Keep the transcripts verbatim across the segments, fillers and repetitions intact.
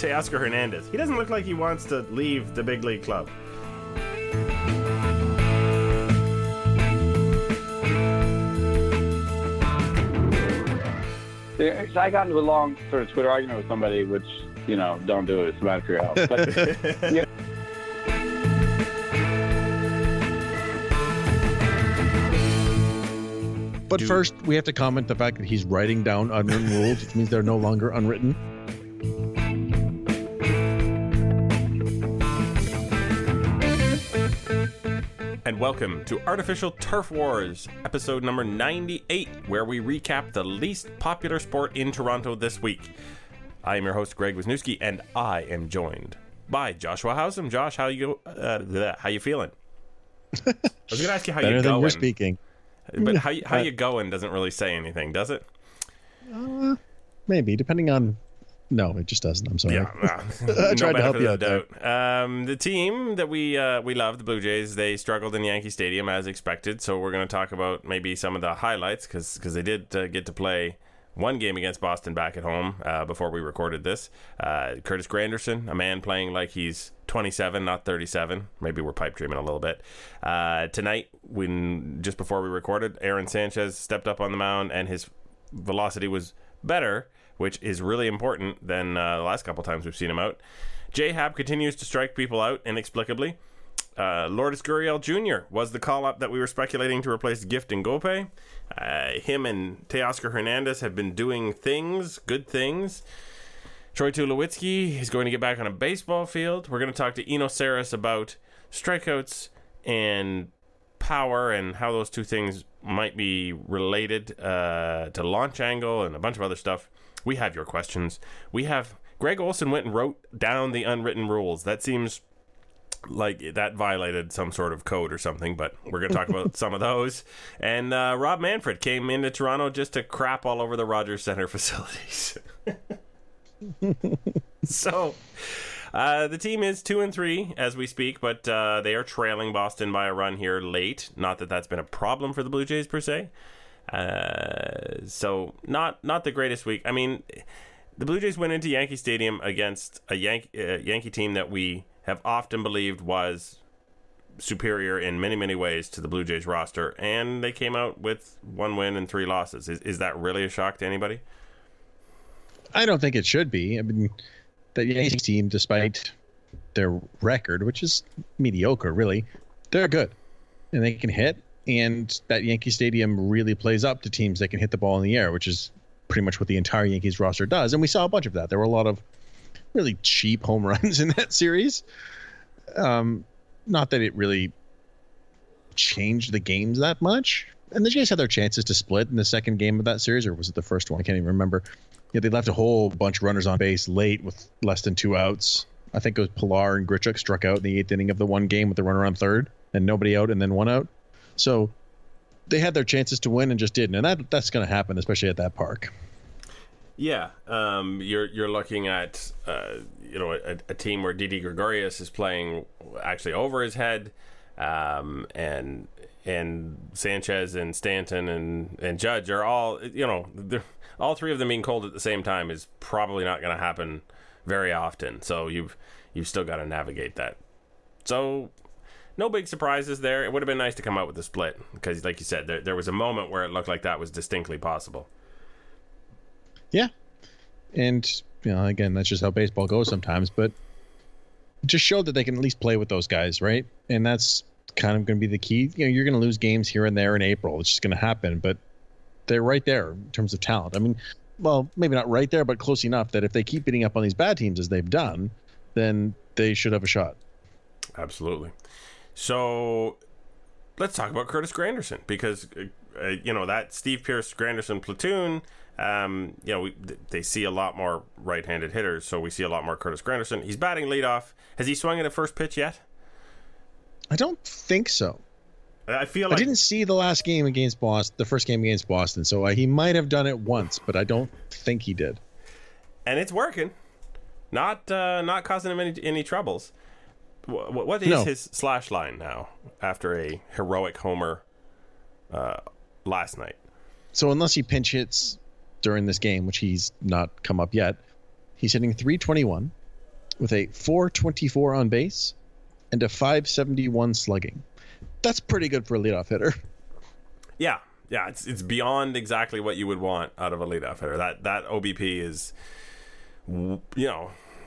Teoscar Hernandez. He doesn't look like he wants to leave the big league club. So I got into a long sort of Twitter argument with somebody, which, you know, don't do it. It's bad for your health. But, you know, But Dude. first, we have to comment the fact that he's writing down unwritten rules, which means they're no longer unwritten. And welcome to Artificial Turf Wars, episode number ninety-eight, where we recap the least popular sport in Toronto this week. I am your host, Greg Wisniewski, and I am joined by Joshua Housem. Josh, how you uh, bleh, how you feeling? I was going to ask you how Better you than going. you're speaking. But how you, how Uh, you going doesn't really say anything, does it? Uh, maybe, depending on... No, it just doesn't. I'm sorry. Yeah, well, I tried no to help benefit you of out the there. doubt. Um, the team that we uh, we love, the Blue Jays, they struggled in Yankee Stadium as expected. So we're going to talk about maybe some of the highlights because they did uh, get to play one game against Boston back at home uh, before we recorded this. Uh, Curtis Granderson, a man playing like he's twenty-seven, not thirty-seven. Maybe we're pipe dreaming a little bit. Uh, tonight, when just before we recorded, Aaron Sanchez stepped up on the mound and his velocity was better, which is really important than uh, the last couple times we've seen him out. J-Hab continues to strike people out inexplicably. Uh, Lourdes Gurriel Junior was the call-up that we were speculating to replace Gift and Gope. Uh, him and Teoscar Hernandez have been doing things, good things. Troy Tulowitzki is going to get back on a baseball field. We're going to talk to Eno Saris about strikeouts and power and how those two things might be related uh, to launch angle and a bunch of other stuff. We have your questions. We have... Greg Olson went and wrote down the unwritten rules. That seems like that violated some sort of code or something, but we're going to talk about some of those. And uh, Rob Manfred came into Toronto just to crap all over the Rogers Centre facilities. So... Uh, the team is two and three as we speak, but uh, they are trailing Boston by a run here late. Not that that's been a problem for the Blue Jays per se. Uh, so not not the greatest week. I mean, the Blue Jays went into Yankee Stadium against a Yankee uh, Yankee team that we have often believed was superior in many many ways to the Blue Jays roster, and they came out with one win and three losses. Is is that really a shock to anybody? I don't think it should be. I mean, the Yankees team, despite their record, which is mediocre, really, they're good. And they can hit. And that Yankee Stadium really plays up to teams that can hit the ball in the air, which is pretty much what the entire Yankees roster does. And we saw a bunch of that. There were a lot of really cheap home runs in that series. Um, not that it really changed the games that much. And the Jays had their chances to split in the second game of that series, or was it the first one? I can't even remember. Yeah, they left a whole bunch of runners on base late with less than two outs. I think it was Pilar and Grichuk struck out in the eighth inning of the one game with the runner on third, and nobody out, and then one out. So they had their chances to win and just didn't, and that that's going to happen, especially at that park. Yeah, um, you're you're looking at uh, you know a, a team where Didi Gregorius is playing actually over his head, um, and and Sanchez and Stanton and, and Judge are all you know all three of them being cold at the same time is probably not going to happen very often. So you've you've still got to navigate that. So no big surprises there. It would have been nice to come out with a split because, like you said, there there was a moment where it looked like that was distinctly possible. Yeah. And, you know, again, that's just how baseball goes sometimes, but just show that they can at least play with those guys, right? And that's kind of going to be the key. You know, you're going to lose games here and there in April. It's just going to happen, but they're right there in terms of talent. I mean, well, maybe not right there, but close enough that if they keep beating up on these bad teams as they've done, then they should have a shot. Absolutely. So let's talk about Curtis Granderson because, uh, you know, that Steve Pearce Granderson platoon, um, you know, we, they see a lot more right-handed hitters, so we see a lot more Curtis Granderson. He's batting leadoff. Has he swung at a first pitch yet? I don't think so. I feel like I didn't see the last game against Boston, the first game against Boston, so uh, he might have done it once, but I don't think he did. And it's working. Not uh, not causing him any, any troubles. What, what is No. his slash line now after a heroic homer uh, last night? So unless he pinch hits during this game, which he's not come up yet, he's hitting three twenty-one. with a four twenty-four on base and a five seventy-one slugging. That's pretty good for a leadoff hitter. Yeah, yeah, it's it's beyond exactly what you would want out of a leadoff hitter. That that O B P is, you know,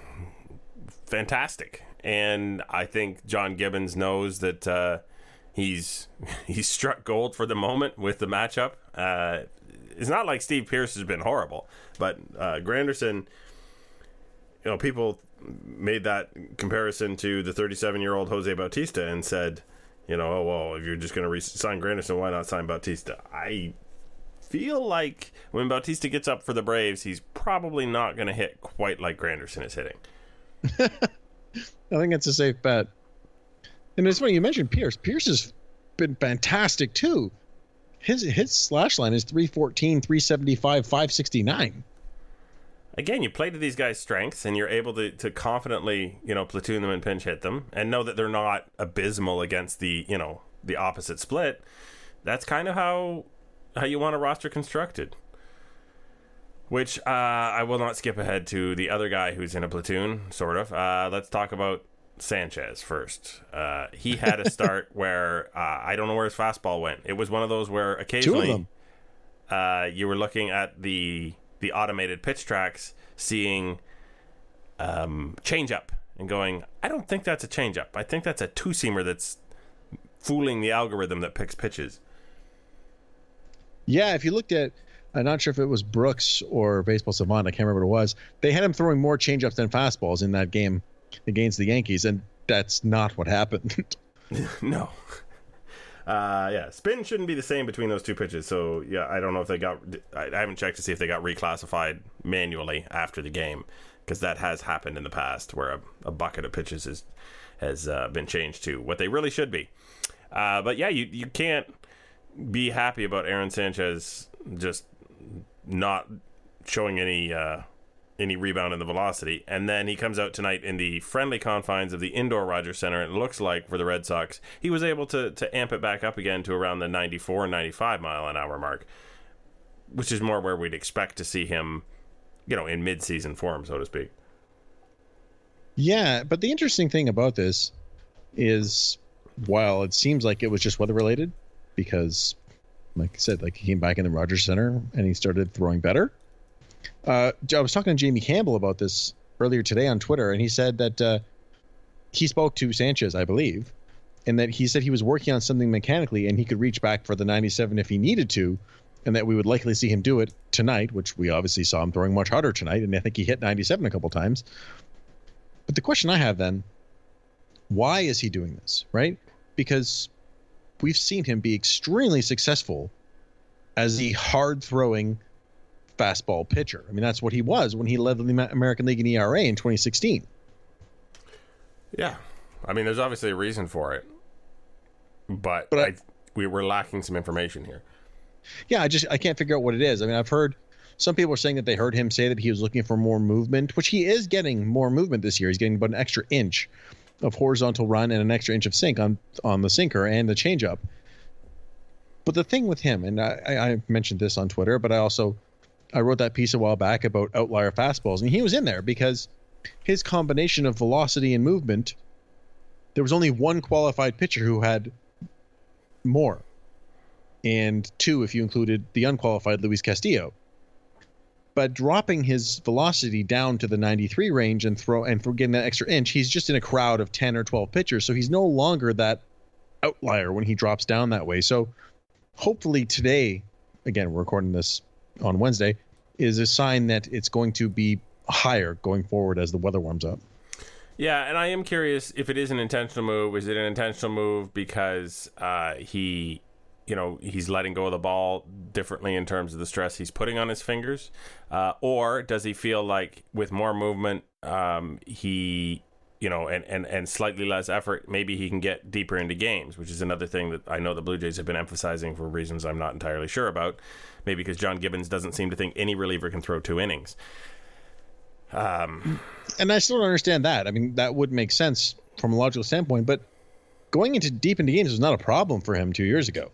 fantastic, and I think John Gibbons knows that uh, he's he's struck gold for the moment with the matchup. Uh, it's not like Steve Pearce has been horrible, but uh, Granderson, you know, people made that comparison to the thirty-seven-year-old Jose Bautista and said, you know, oh, well, if you're just going to re- sign Granderson, why not sign Bautista? I feel like when Bautista gets up for the Braves, he's probably not going to hit quite like Granderson is hitting. I think it's a safe bet. And it's funny, you mentioned Pearce. Pearce has been fantastic, too. His his slash line is three fourteen, three seventy-five, five sixty-nine. Again, you play to these guys' strengths, and you're able to, to confidently, you know, platoon them and pinch hit them, and know that they're not abysmal against the, you know, the opposite split. That's kind of how how you want a roster constructed. Which uh, I will not skip ahead to the other guy who's in a platoon, sort of. Uh, let's talk about Sanchez first. Uh, he had a start where uh, I don't know where his fastball went. It was one of those where occasionally Two of them. Uh, you were looking at the the automated pitch tracks, seeing um, changeup and going, I don't think that's a changeup. I think that's a two-seamer that's fooling the algorithm that picks pitches. Yeah, if you looked at, I'm not sure if it was Brooks or Baseball Savant, I can't remember what it was. They had him throwing more changeups than fastballs in that game against the Yankees, and that's not what happened. No. Uh, yeah, spin shouldn't be the same between those two pitches. So, yeah, I don't know if they got... I haven't checked to see if they got reclassified manually after the game, because that has happened in the past where a, a bucket of pitches is, has uh, been changed to what they really should be. Uh, but, yeah, you, you can't be happy about Aaron Sanchez just not showing any... Uh, any rebound in the velocity, and then he comes out tonight in the friendly confines of the indoor Rogers Center, and it looks like for the Red Sox he was able to to amp it back up again to around the ninety-four, ninety-five mile an hour mark, which is more where we'd expect to see him, you know, in mid-season form, so to speak. Yeah, but the interesting thing about this is, while it seems like it was just weather related, because like I said, like he came back in the Rogers Center and he started throwing better. Uh, I was talking to Jamie Campbell about this earlier today on Twitter, and he said that uh, he spoke to Sanchez, I believe, and that he said he was working on something mechanically and he could reach back for the ninety-seven if he needed to, and that we would likely see him do it tonight, which we obviously saw him throwing much harder tonight, and I think he hit ninety-seven a couple times. But the question I have then, why is he doing this, right? Because we've seen him be extremely successful as a hard-throwing fastball pitcher. I mean, that's what he was when he led the American League in E R A in twenty sixteen. Yeah. I mean, there's obviously a reason for it, but, but I, I, we were lacking some information here. Yeah, I just I can't figure out what it is. I mean, I've heard some people are saying that they heard him say that he was looking for more movement, which he is getting more movement this year. He's getting about an extra inch of horizontal run and an extra inch of sink on on the sinker and the changeup. But the thing with him, and I, I mentioned this on Twitter, but I also I wrote that piece a while back about outlier fastballs, and he was in there because his combination of velocity and movement, there was only one qualified pitcher who had more, and two if you included the unqualified Luis Castillo. But dropping his velocity down to the ninety-three range and throw and throw, getting that extra inch, he's just in a crowd of ten or twelve pitchers, so he's no longer that outlier when he drops down that way. So hopefully today, again, we're recording this on Wednesday, is a sign that it's going to be higher going forward as the weather warms up. Yeah, and I am curious if it is an intentional move. Is it an intentional move because uh, he, you know, he's letting go of the ball differently in terms of the stress he's putting on his fingers? Uh, or does he feel like with more movement, um, he, you know, and, and, and slightly less effort, maybe he can get deeper into games, which is another thing that I know the Blue Jays have been emphasizing for reasons I'm not entirely sure about. Maybe because John Gibbons doesn't seem to think any reliever can throw two innings. Um, and I still don't understand that. I mean, that would make sense from a logical standpoint, but going into deep into games was not a problem for him two years ago.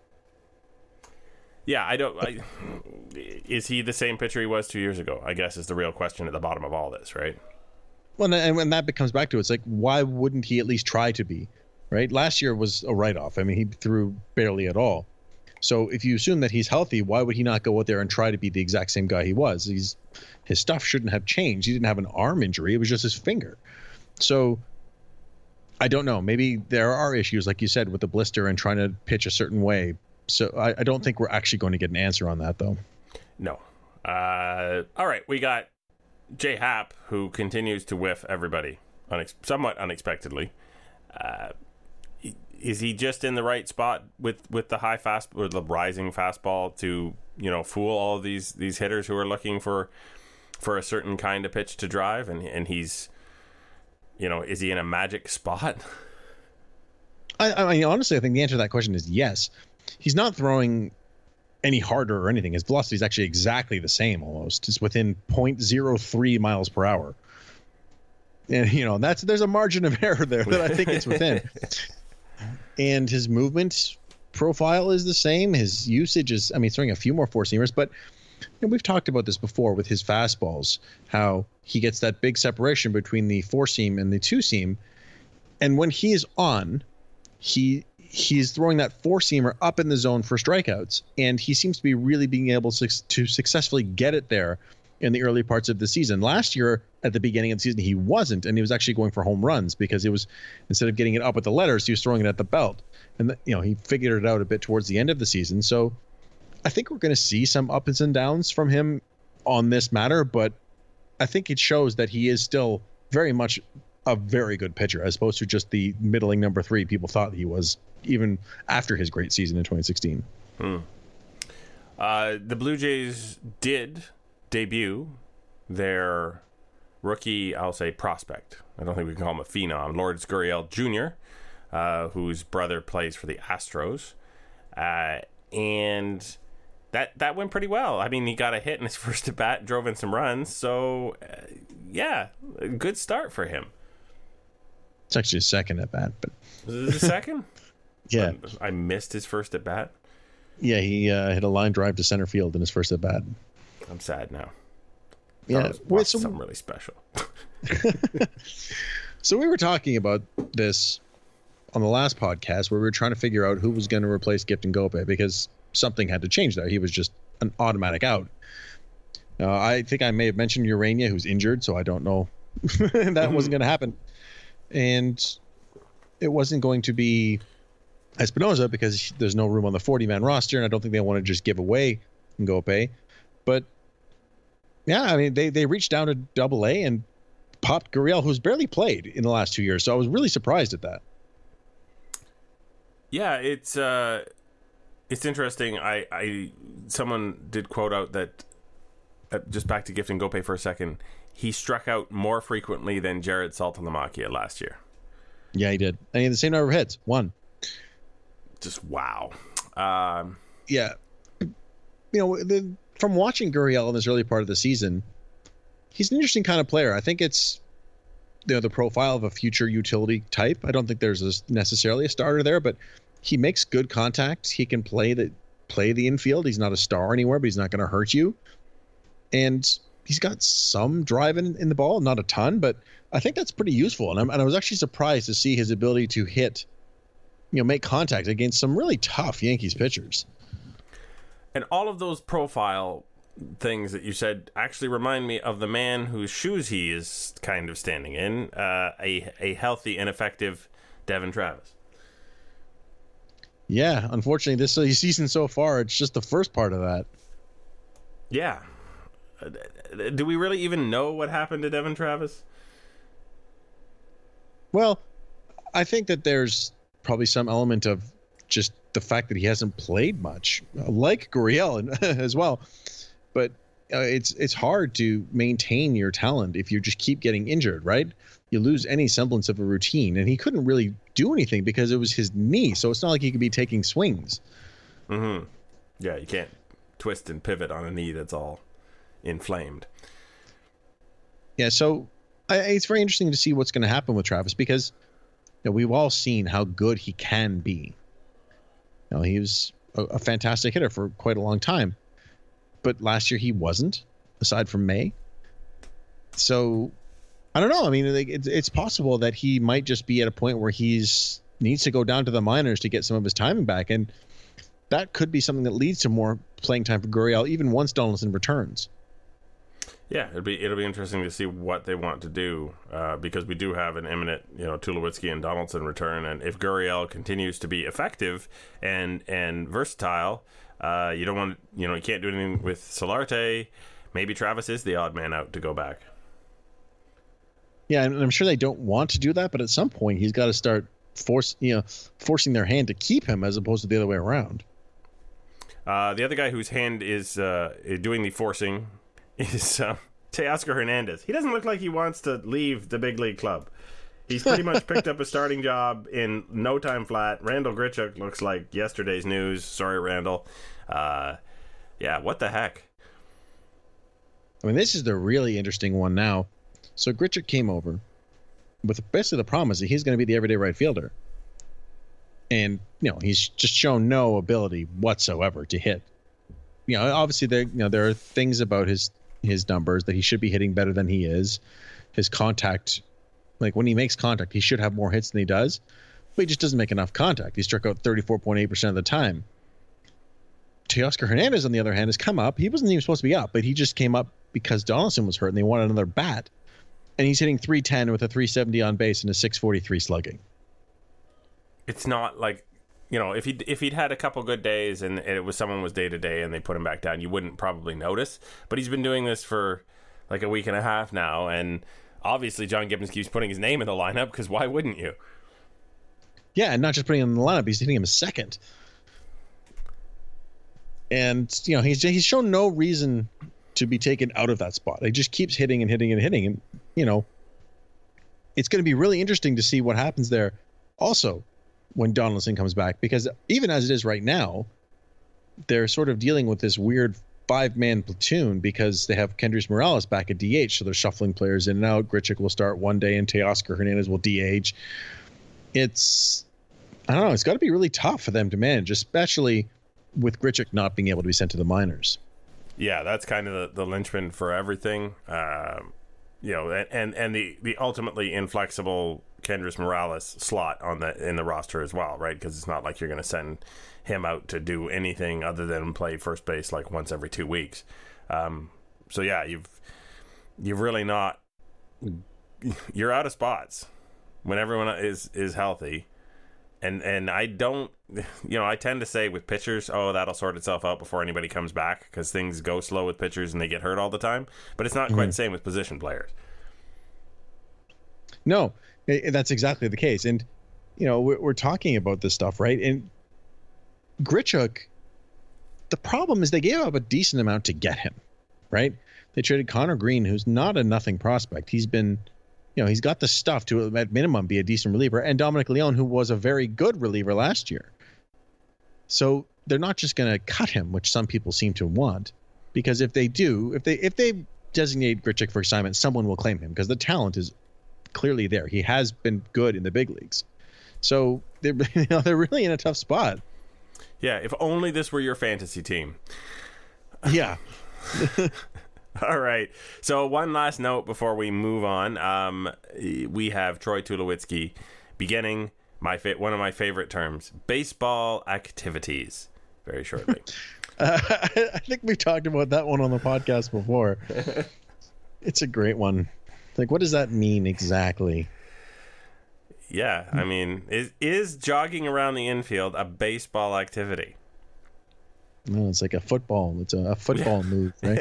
Yeah, I don't. I, is he the same pitcher he was two years ago? I guess is the real question at the bottom of all this, right? Well, and when that comes back to it, it's like, why wouldn't he at least try to be, right? Last year was a write-off. I mean, he threw barely at all. So if you assume that he's healthy, why would he not go out there and try to be the exact same guy he was? He's his stuff shouldn't have changed. He didn't have an arm injury. It was just his finger. So I don't know. Maybe there are issues, like you said, with the blister and trying to pitch a certain way. So I, I don't think we're actually going to get an answer on that, though. No. Uh, all right, we got J Happ, who continues to whiff everybody unex- somewhat unexpectedly. Uh, is he just in the right spot with, with the high fast or the rising fastball to, you know, fool all of these these hitters who are looking for for a certain kind of pitch to drive? And and he's, you know, is he in a magic spot? I, I mean, honestly, I think the answer to that question is yes. He's not throwing any harder or anything. His velocity is actually exactly the same almost. It's within zero point zero three miles per hour. And, you know, that's there's a margin of error there that I think it's within. And his movement profile is the same. His usage is, I mean, he's throwing a few more four seamers, but you know, we've talked about this before with his fastballs, how he gets that big separation between the four seam and the two seam. And when he is on, he he's throwing that four seamer up in the zone for strikeouts, and he seems to be really being able to, to successfully get it there in the early parts of the season. Last year, at the beginning of the season, he wasn't, and he was actually going for home runs because it was, instead of getting it up at the letters, he was throwing it at the belt. And the, you know, he figured it out a bit towards the end of the season. So I think we're going to see some ups and downs from him on this matter, but I think it shows that he is still very much a very good pitcher, as opposed to just the middling number three people thought he was, even after his great season in twenty sixteen. Hmm. Uh, the Blue Jays did debut their rookie, I'll say prospect. I don't think we can call him a phenom. Lourdes Gurriel Junior, uh, whose brother plays for the Astros. Uh, and that that went pretty well. I mean, he got a hit in his first at bat, drove in some runs. So, uh, yeah, a good start for him. It's actually a second at bat, but was it a second? Yeah, I missed his first at bat. Yeah, he uh, hit a line drive to center field in his first at bat. I'm sad now. Yeah, Wait, so, something really special. So we were talking about this on the last podcast, where we were trying to figure out who was going to replace Gifton Gope, because something had to change there. He was just an automatic out. Uh, I think I may have mentioned Urania, who's injured, so I don't know. that mm-hmm. wasn't going to happen. And it wasn't going to be Espinosa because there's no room on the forty-man roster, and I don't think they want to just give away Gope. But, yeah, I mean, they, they reached down to double A and popped Gurriel, who's barely played in the last two years. So I was really surprised at that. Yeah, it's uh, it's interesting. I, I someone did quote out that, uh, just back to Gifton Gope for a second, he struck out more frequently than Jared Saltalamacchia last year. Yeah, he did. And he had the same number of hits. One. Just wow. Um, yeah. You know, the, from watching Gurriel in this early part of the season, he's an interesting kind of player. I think it's, you know, the profile of a future utility type. I don't think there's a, necessarily a starter there, but he makes good contact. He can play the play the infield. He's not a star anywhere, but he's not going to hurt you. And he's got some drive in, in the ball, not a ton, but I think that's pretty useful. And, I'm, and I was actually surprised to see his ability to hit, you know, make contact against some really tough Yankees pitchers. And all of those profile things that you said actually remind me of the man whose shoes he is kind of standing in, uh, a a healthy and effective Devin Travis. Yeah, unfortunately, this season so far, it's just the first part of that. Yeah. Do we really even know what happened to Devin Travis? Well, I think that there's probably some element of just the fact that he hasn't played much, like Gurriel as well. But uh, it's it's hard to maintain your talent if you just keep getting injured, right? You lose any semblance of a routine, and he couldn't really do anything because it was his knee, so it's not like he could be taking swings. Mm-hmm. Yeah, you can't twist and pivot on a knee that's all inflamed. Yeah, so I, it's very interesting to see what's going to happen with Travis, because you know, we've all seen how good he can be. You know, he was a, a fantastic hitter for quite a long time, but last year he wasn't, aside from May. So I don't know. I mean, like, it's, it's possible that he might just be at a point where he's needs to go down to the minors to get some of his timing back, and that could be something that leads to more playing time for Gurriel even once Donaldson returns. Yeah, it'll be it'll be interesting to see what they want to do uh, because we do have an imminent, you know, Tulowitzki and Donaldson return, and if Gurriel continues to be effective and and versatile, uh, you don't want you know you can't do anything with Solarte. Maybe Travis is the odd man out to go back. Yeah, and I'm sure they don't want to do that, but at some point he's got to start force you know forcing their hand to keep him as opposed to the other way around. Uh, the other guy whose hand is uh, doing the forcing is uh, Teoscar Hernandez. He doesn't look like he wants to leave the big league club. He's pretty much picked up a starting job in no time flat. Randall Grichuk looks like yesterday's news. Sorry, Randall. Uh, yeah, what the heck? I mean, this is the really interesting one now. So Grichuk came over with basically the promise that he's going to be the everyday right fielder. And, you know, he's just shown no ability whatsoever to hit. You know, obviously there, you know, there are things about his his numbers that he should be hitting better than he is. His contact, like when he makes contact, he should have more hits than he does, but he just doesn't make enough contact. He struck out thirty-four point eight percent of the time. Teoscar Hernandez, on the other hand, has come up. He wasn't even supposed to be up, but he just came up because Donaldson was hurt and they wanted another bat. And he's hitting three ten with a three seventy on base and a six forty-three slugging. It's not like, you know, if he if he'd had a couple good days and it was someone was day to day and they put him back down, you wouldn't probably notice. But he's been doing this for like a week and a half now, and obviously John Gibbons keeps putting his name in the lineup because why wouldn't you? Yeah, and not just putting him in the lineup, he's hitting him a second. And you know he's he's shown no reason to be taken out of that spot. He just keeps hitting and hitting and hitting, and you know it's going to be really interesting to see what happens there. Also, when Donaldson comes back, because even as it is right now, they're sort of dealing with this weird five-man platoon because they have Kendrys Morales back at D H, so they're shuffling players in and out. Grichuk will start one day, and Teoscar Hernandez will D H. It's, I don't know, it's got to be really tough for them to manage, especially with Grichuk not being able to be sent to the minors. Yeah, that's kind of the, the linchpin for everything. Um, you know, and, and, and the, the ultimately inflexible Kendrys Morales slot on the in the roster as well, right? Because it's not like you're going to send him out to do anything other than play first base like once every two weeks. Um, so yeah, you've you've really not you're out of spots when everyone is is healthy, and and I don't, you know, I tend to say with pitchers, oh, that'll sort itself out before anybody comes back because things go slow with pitchers and they get hurt all the time. But it's not quite mm-hmm. the same with position players. No. That's exactly the case. And, you know, we're, we're talking about this stuff, right? And Grichuk, the problem is they gave up a decent amount to get him, right? They traded Connor Green, who's not a nothing prospect. He's been, you know, he's got the stuff to, at minimum, be a decent reliever. And Dominic Leone, who was a very good reliever last year. So they're not just going to cut him, which some people seem to want. Because if they do, if they if they designate Grichuk for assignment, someone will claim him because the talent is clearly there. He has been good in the big leagues. So they're, you know, they're really in a tough spot. Yeah, if only this were your fantasy team. Yeah. All right. So one last note before we move on. Um, we have Troy Tulowitzki beginning my fa- one of my favorite terms, baseball activities, very shortly. uh, I think we've talked about that one on the podcast before. It's a great one. Like, what does that mean exactly? Yeah, I mean, is is jogging around the infield a baseball activity? No, it's like a football. It's a, a football move, right?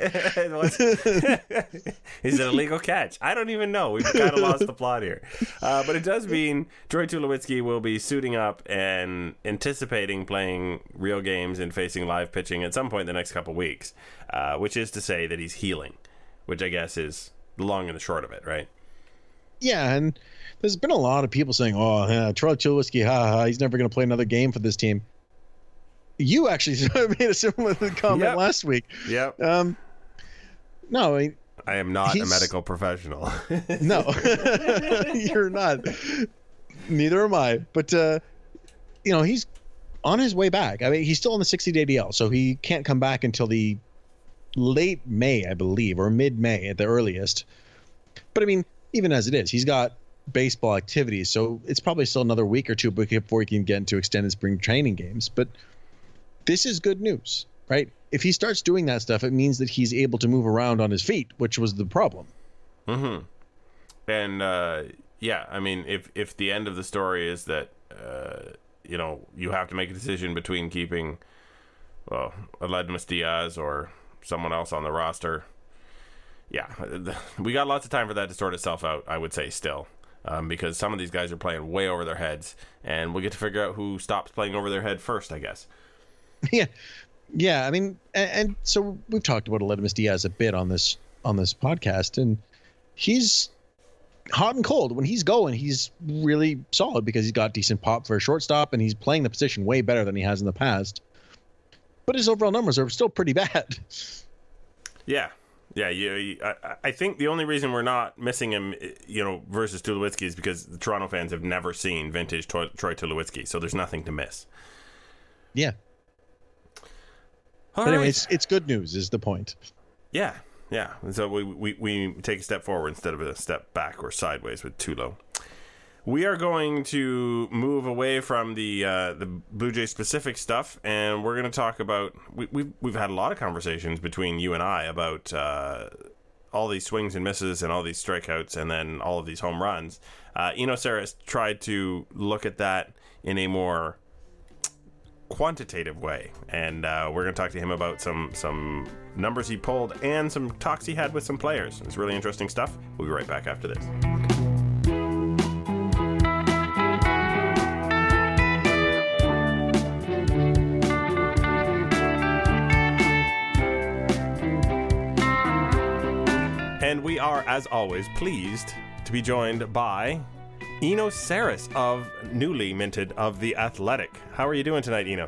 Is it a legal catch? I don't even know. We've kind of lost the plot here. Uh, but it does mean Troy Tulowitzki will be suiting up and anticipating playing real games and facing live pitching at some point in the next couple weeks, uh, which is to say that he's healing, which I guess is the long and the short of it, right? Yeah, and there's been a lot of people saying, oh, yeah, Troy Tulowitzki, ha, ha, he's never going to play another game for this team. You actually made a similar comment yep. last week. Yep. Um, no, I mean, I am not a medical professional. No, you're not. Neither am I. But, uh, you know, he's on his way back. I mean, he's still on the sixty-day D L, so he can't come back until the late May, I believe, or mid-May at the earliest. But, I mean, even as it is, he's got baseball activities, so it's probably still another week or two before he can get into extended spring training games. But this is good news, right? If he starts doing that stuff, it means that he's able to move around on his feet, which was the problem. Mm-hmm. And, uh, yeah, I mean, if, if the end of the story is that, uh, you know, you have to make a decision between keeping, well, Aledmus Diaz or someone else on the roster, yeah, we got lots of time for that to sort itself out, I would say, still. Um, because some of these guys are playing way over their heads, and we'll get to figure out who stops playing over their head first, I guess. Yeah. Yeah, I mean, and, and so we've talked about Aledmus Diaz a bit on this on this podcast, and he's hot and cold. When he's going, he's really solid because he's got decent pop for a shortstop, and he's playing the position way better than he has in the past. But his overall numbers are still pretty bad. Yeah. Yeah, you, you, I, I think the only reason we're not missing him, you know, versus Tulowitzki is because the Toronto fans have never seen vintage Troy, Troy Tulowitzki, so there's nothing to miss. Yeah. All but anyway, right. it's, it's good news is the point. Yeah, yeah. So we, we, we take a step forward instead of a step back or sideways with Tulo. We are going to move away from the uh, the Blue Jay specific stuff, and we're going to talk about. We, we've we've had a lot of conversations between you and I about uh, all these swings and misses and all these strikeouts, and then all of these home runs. Uh, Eno Sarris tried to look at that in a more quantitative way, and uh, we're going to talk to him about some some numbers he pulled and some talks he had with some players. It's really interesting stuff. We'll be right back after this. And we are, as always, pleased to be joined by Eno Sarris of newly minted of The Athletic. How are you doing tonight, Eno?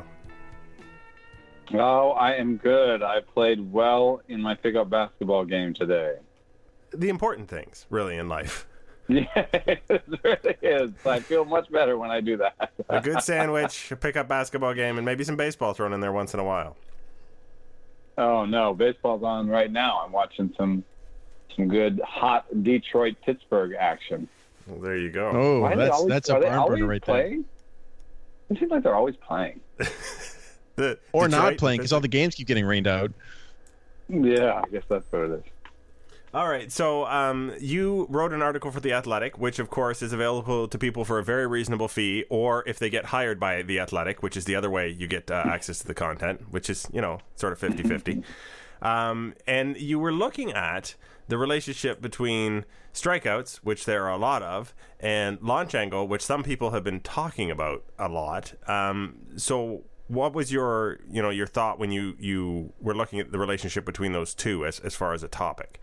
Oh, I am good. I played well in my pickup basketball game today. The important things, really, in life. Yeah, it really is. I feel much better when I do that. A good sandwich, a pickup basketball game, and maybe some baseball thrown in there once in a while. Oh, no. Baseball's on right now. I'm watching some some good, hot Detroit-Pittsburgh action. Well, there you go. Oh, Why that's always, that's a are they barn always burner right playing? It seems like they're always playing. The there. Or Detroit, not playing because all the games keep getting rained out. Yeah, I guess that's what it is. All right, so um, you wrote an article for The Athletic, which, of course, is available to people for a very reasonable fee, or if they get hired by The Athletic, which is the other way you get uh, access to the content, which is, you know, sort of fifty-fifty. um, and you were looking at the relationship between strikeouts, which there are a lot of, and launch angle, which some people have been talking about a lot. Um, so what was your, you know, your thought when you, you were looking at the relationship between those two as, as far as a topic?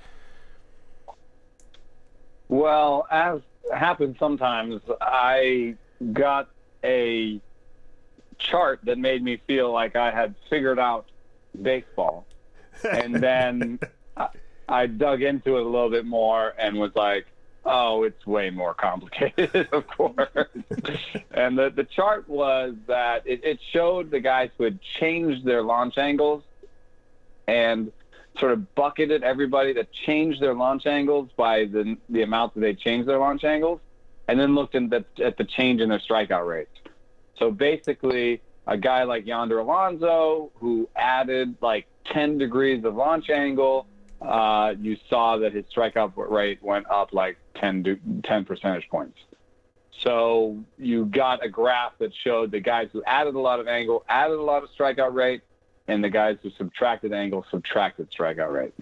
Well, as happens sometimes, I got a chart that made me feel like I had figured out baseball. And then I, I dug into it a little bit more and was like, oh, it's way more complicated, of course. And the, the chart was that it, it showed the guys who had changed their launch angles and sort of bucketed everybody that changed their launch angles by the the amount that they changed their launch angles, and then looked at the, at the change in their strikeout rates. So basically, a guy like Yonder Alonso, who added like ten degrees of launch angle, uh, you saw that his strikeout rate went up like ten, ten percentage points. So you got a graph that showed the guys who added a lot of angle, added a lot of strikeout rate, and the guys who subtracted angle subtracted strikeout rate.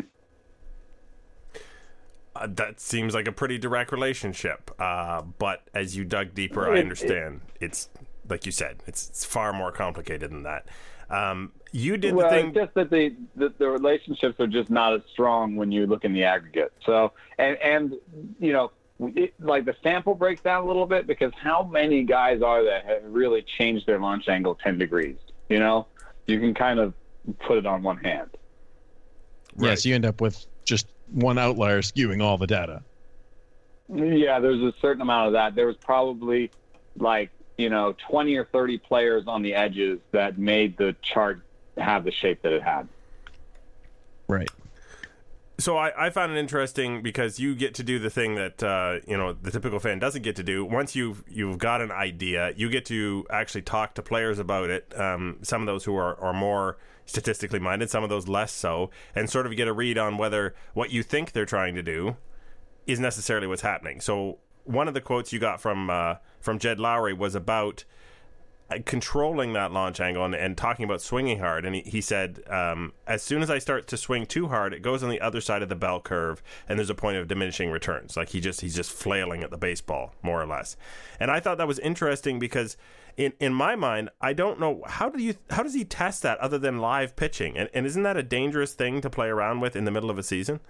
Uh, that seems like a pretty direct relationship. Uh, but as you dug deeper, I It- understand it's, like you said, it's, it's far more complicated than that. Um, you did Well, the thing. it's just that the, the the relationships are just not as strong when you look in the aggregate. So, and and you know, it, like the sample breaks down a little bit because how many guys are there have really changed their launch angle ten degrees? You know, you can kind of put it on one hand. Yeah, Right. so you end up with just one outlier skewing all the data. Yeah, there's a certain amount of that. There was probably like, you know, twenty or thirty players on the edges that made the chart have the shape that it had. Right. So I, I found it interesting because you get to do the thing that uh, you know the typical fan doesn't get to do. Once you've you've got an idea, you get to actually talk to players about it. Um, some of those who are, are more statistically minded, some of those less so, and sort of get a read on whether what you think they're trying to do is necessarily what's happening. So one of the quotes you got from uh, from Jed Lowry was about controlling that launch angle and, and talking about swinging hard, and he, he said um, as soon as I start to swing too hard, it goes on the other side of the bell curve and there's a point of diminishing returns. Like he just he's just flailing at the baseball more or less. And I thought that was interesting because in in my mind, I don't know how do you how does he test that other than live pitching, and, and isn't that a dangerous thing to play around with in the middle of a season?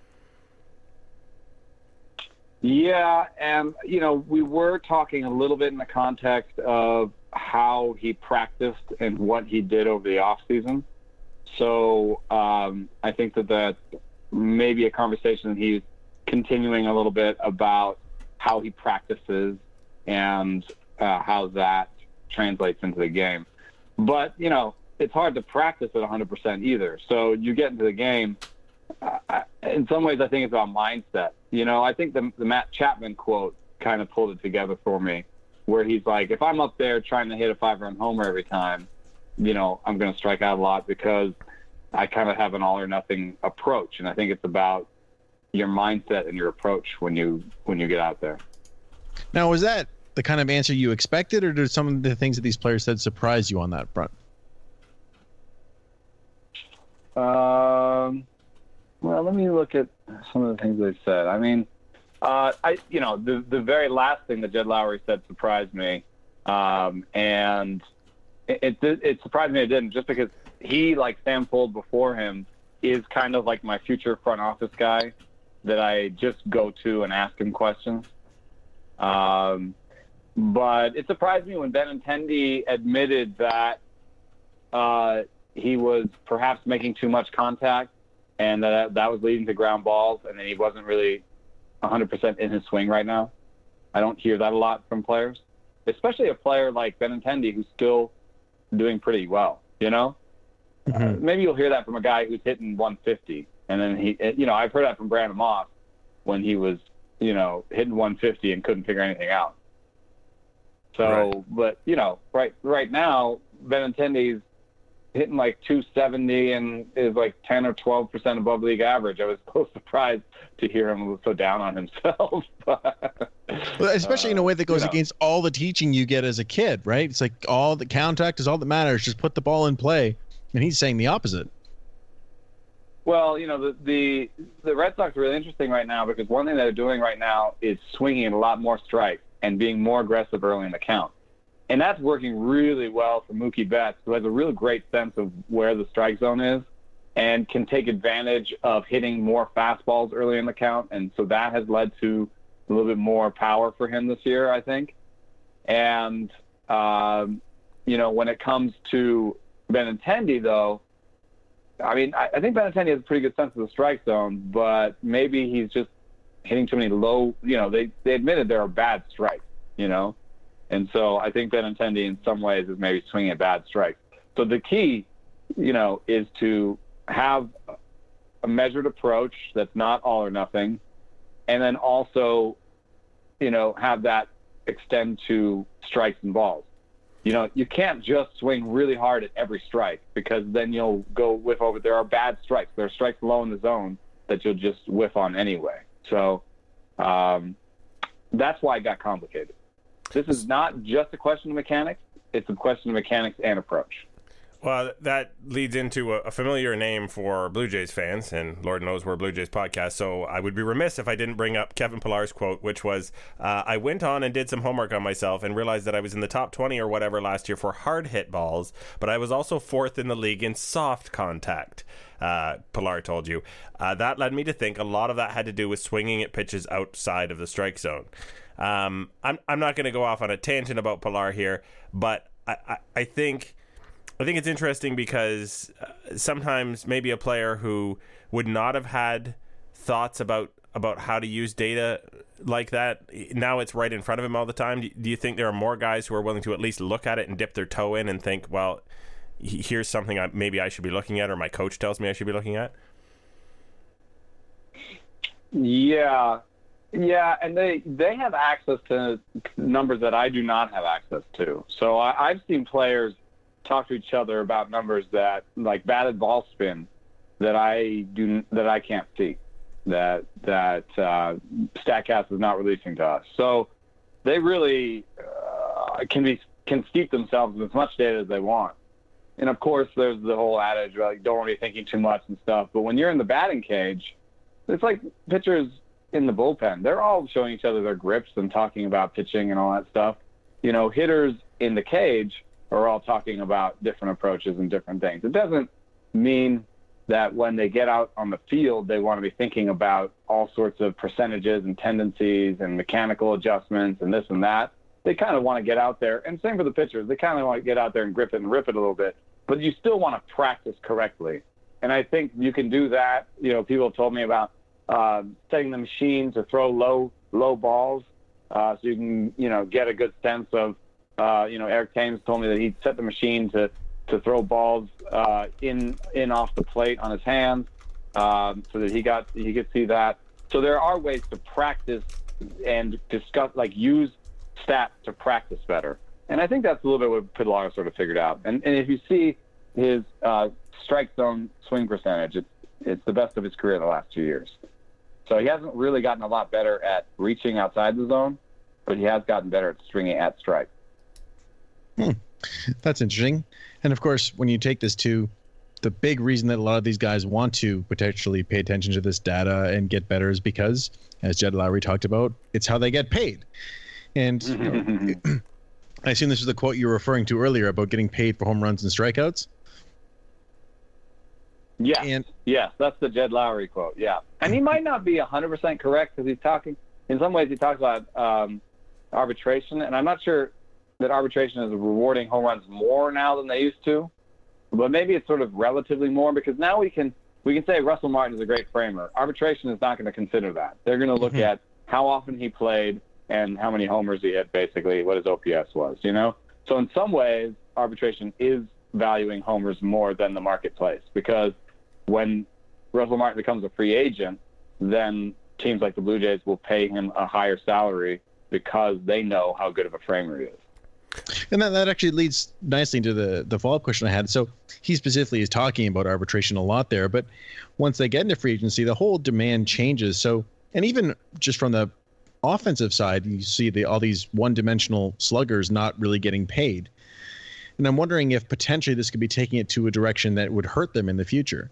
Yeah, and you know, we were talking a little bit in the context of how he practiced and what he did over the off season. So um, I think that that may be a conversation that he's continuing a little bit about how he practices and uh, how that translates into the game. But, you know, it's hard to practice at one hundred percent either. So you get into the game, uh, in some ways I think it's about mindset. You know, I think the, the Matt Chapman quote kind of pulled it together for me, where he's like, if I'm up there trying to hit a five-run homer every time, you know, I'm going to strike out a lot because I kind of have an all-or-nothing approach. And I think it's about your mindset and your approach when you when you get out there. Now, was that the kind of answer you expected, or did some of the things that these players said surprise you on that front? Um, well, let me look at some of the things they said. I mean, Uh, I, you know, the the very last thing that Jed Lowry said surprised me, um, and it, it it surprised me it didn't, just because he, like Sam Fuld before him, is kind of like my future front office guy that I just go to and ask him questions. Um, but it surprised me when Benintendi admitted that uh, he was perhaps making too much contact, and that that was leading to ground balls, and then he wasn't really one hundred percent in his swing right now. I don't hear that a lot from players, especially a player like Benintendi who's still doing pretty well, you know? Mm-hmm. Uh, maybe you'll hear that from a guy who's hitting one fifty. And then he, you know, I've heard that from Brandon Moss when he was, you know, hitting one fifty and couldn't figure anything out. So, right. But, you know, right right now, Benintendi's hitting like two seventy and is like ten or twelve percent above league average. I was so surprised to hear him so down on himself. But, well, especially uh, in a way that goes you know. against all the teaching you get as a kid, right? It's like all the contact is all that matters. Just put the ball in play. And he's saying the opposite. Well, you know, the, the, the Red Sox are really interesting right now because one thing they're doing right now is swinging a lot more strikes and being more aggressive early in the count. And that's working really well for Mookie Betts, who has a real great sense of where the strike zone is and can take advantage of hitting more fastballs early in the count. And so that has led to a little bit more power for him this year, I think. And, um, you know, when it comes to Benintendi, though, I mean, I, I think Benintendi has a pretty good sense of the strike zone, but maybe he's just hitting too many low, you know, they, they admitted there are bad strikes, you know. And so I think Benintendi in some ways is maybe swinging at bad strikes. So the key, you know, is to have a measured approach that's not all or nothing, and then also, you know, have that extend to strikes and balls. You know, you can't just swing really hard at every strike because then you'll go whiff over. There are bad strikes. There are strikes low in the zone that you'll just whiff on anyway. So um, that's why it got complicated. This is not just a question of mechanics. It's a question of mechanics and approach. Well, that leads into a familiar name for Blue Jays fans, and Lord knows we're a Blue Jays podcast, so I would be remiss if I didn't bring up Kevin Pillar's quote, which was, uh, I went on and did some homework on myself and realized that I was in the top twenty or whatever last year for hard hit balls, but I was also fourth in the league in soft contact, uh, Pillar told you. Uh, that led me to think a lot of that had to do with swinging at pitches outside of the strike zone. Um, I'm I'm not going to go off on a tangent about Pillar here, but I, I, I think... I think it's interesting because uh, sometimes maybe a player who would not have had thoughts about, about how to use data like that, now it's right in front of him all the time. Do, do you think there are more guys who are willing to at least look at it and dip their toe in and think, well, here's something I, maybe I should be looking at or my coach tells me I should be looking at? Yeah, yeah, and they they have access to numbers that I do not have access to. So I, I've seen players talk to each other about numbers that, like batted ball spin, that I do that I can't see, that that uh, Statcast is not releasing to us. So they really uh, can be can steep themselves in as much data as they want. And of course, there's the whole adage like don't be thinking too much and stuff. But when you're in the batting cage, it's like pitchers in the bullpen. They're all showing each other their grips and talking about pitching and all that stuff. You know, hitters in the cage are all talking about different approaches and different things. It doesn't mean that when they get out on the field, they want to be thinking about all sorts of percentages and tendencies and mechanical adjustments and this and that. They kind of want to get out there, and same for the pitchers. They kind of want to get out there and grip it and rip it a little bit, but you still want to practice correctly. And I think you can do that. You know, people have told me about uh, setting the machine to throw low, low balls uh, so you can, you know, get a good sense of, uh, you know, Eric Thames told me that he'd set the machine to, to throw balls uh, in in off the plate on his hands um, so that he got he could see that. So there are ways to practice and discuss, like use stats to practice better. And I think that's a little bit what Pilar sort of figured out. And, and if you see his uh, strike zone swing percentage, it's, it's the best of his career the last two years. So he hasn't really gotten a lot better at reaching outside the zone, but he has gotten better at swinging at strike. Hmm. That's interesting. And of course, when you take this to the big reason that a lot of these guys want to potentially pay attention to this data and get better is because, as Jed Lowry talked about, it's how they get paid. And you know, I assume this is the quote you were referring to earlier about getting paid for home runs and strikeouts. Yeah, and, yes, that's the Jed Lowry quote. Yeah, and he might not be one hundred percent correct because he's talking. In some ways, he talks about um, arbitration, and I'm not sure that arbitration is rewarding home runs more now than they used to. But maybe it's sort of relatively more because now we can we can say Russell Martin is a great framer. Arbitration is not going to consider that. They're going to look mm-hmm. at how often he played and how many homers he hit, basically, what his O P S was, you know? So in some ways, arbitration is valuing homers more than the marketplace because when Russell Martin becomes a free agent, then teams like the Blue Jays will pay him a higher salary because they know how good of a framer he is. And that, that actually leads nicely into the, the follow-up question I had. So he specifically is talking about arbitration a lot there, but once they get into free agency, the whole demand changes. So, and even just from the offensive side, you see the all these one-dimensional sluggers not really getting paid. And I'm wondering if potentially this could be taking it to a direction that would hurt them in the future.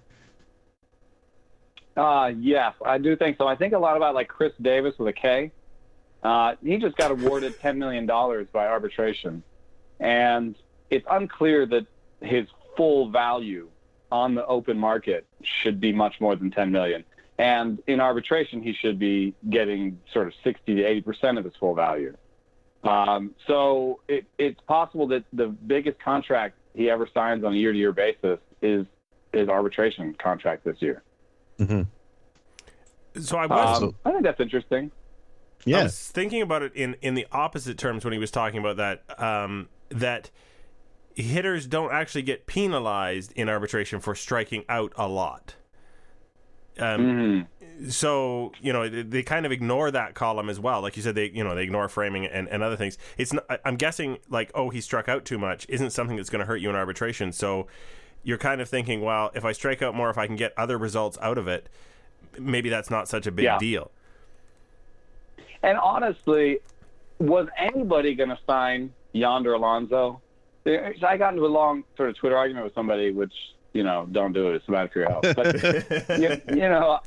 Uh, yes, I do think so. I think a lot about like Chris Davis with a K. Uh, he just got awarded ten million dollars by arbitration. And it's unclear that his full value on the open market should be much more than ten million dollars. And in arbitration, he should be getting sort of sixty to eighty percent of his full value. Um, so it, it's possible that the biggest contract he ever signs on a year-to-year basis is his arbitration contract this year. Mm-hmm. So I was, um, I think that's interesting. Yeah. I was thinking about it in, in the opposite terms when he was talking about that, um, that hitters don't actually get penalized in arbitration for striking out a lot. Um, mm-hmm. So, you know, they, they kind of ignore that column as well. Like you said, they, you know, they ignore framing and, and other things. It's not, I'm guessing like, oh, he struck out too much isn't something that's going to hurt you in arbitration. So you're kind of thinking, well, if I strike out more, if I can get other results out of it, maybe that's not such a big yeah. deal. And honestly, was anybody going to sign Yonder Alonso? I got into a long sort of Twitter argument with somebody, which, you know, don't do it. It's bad for your health. But, you, you know,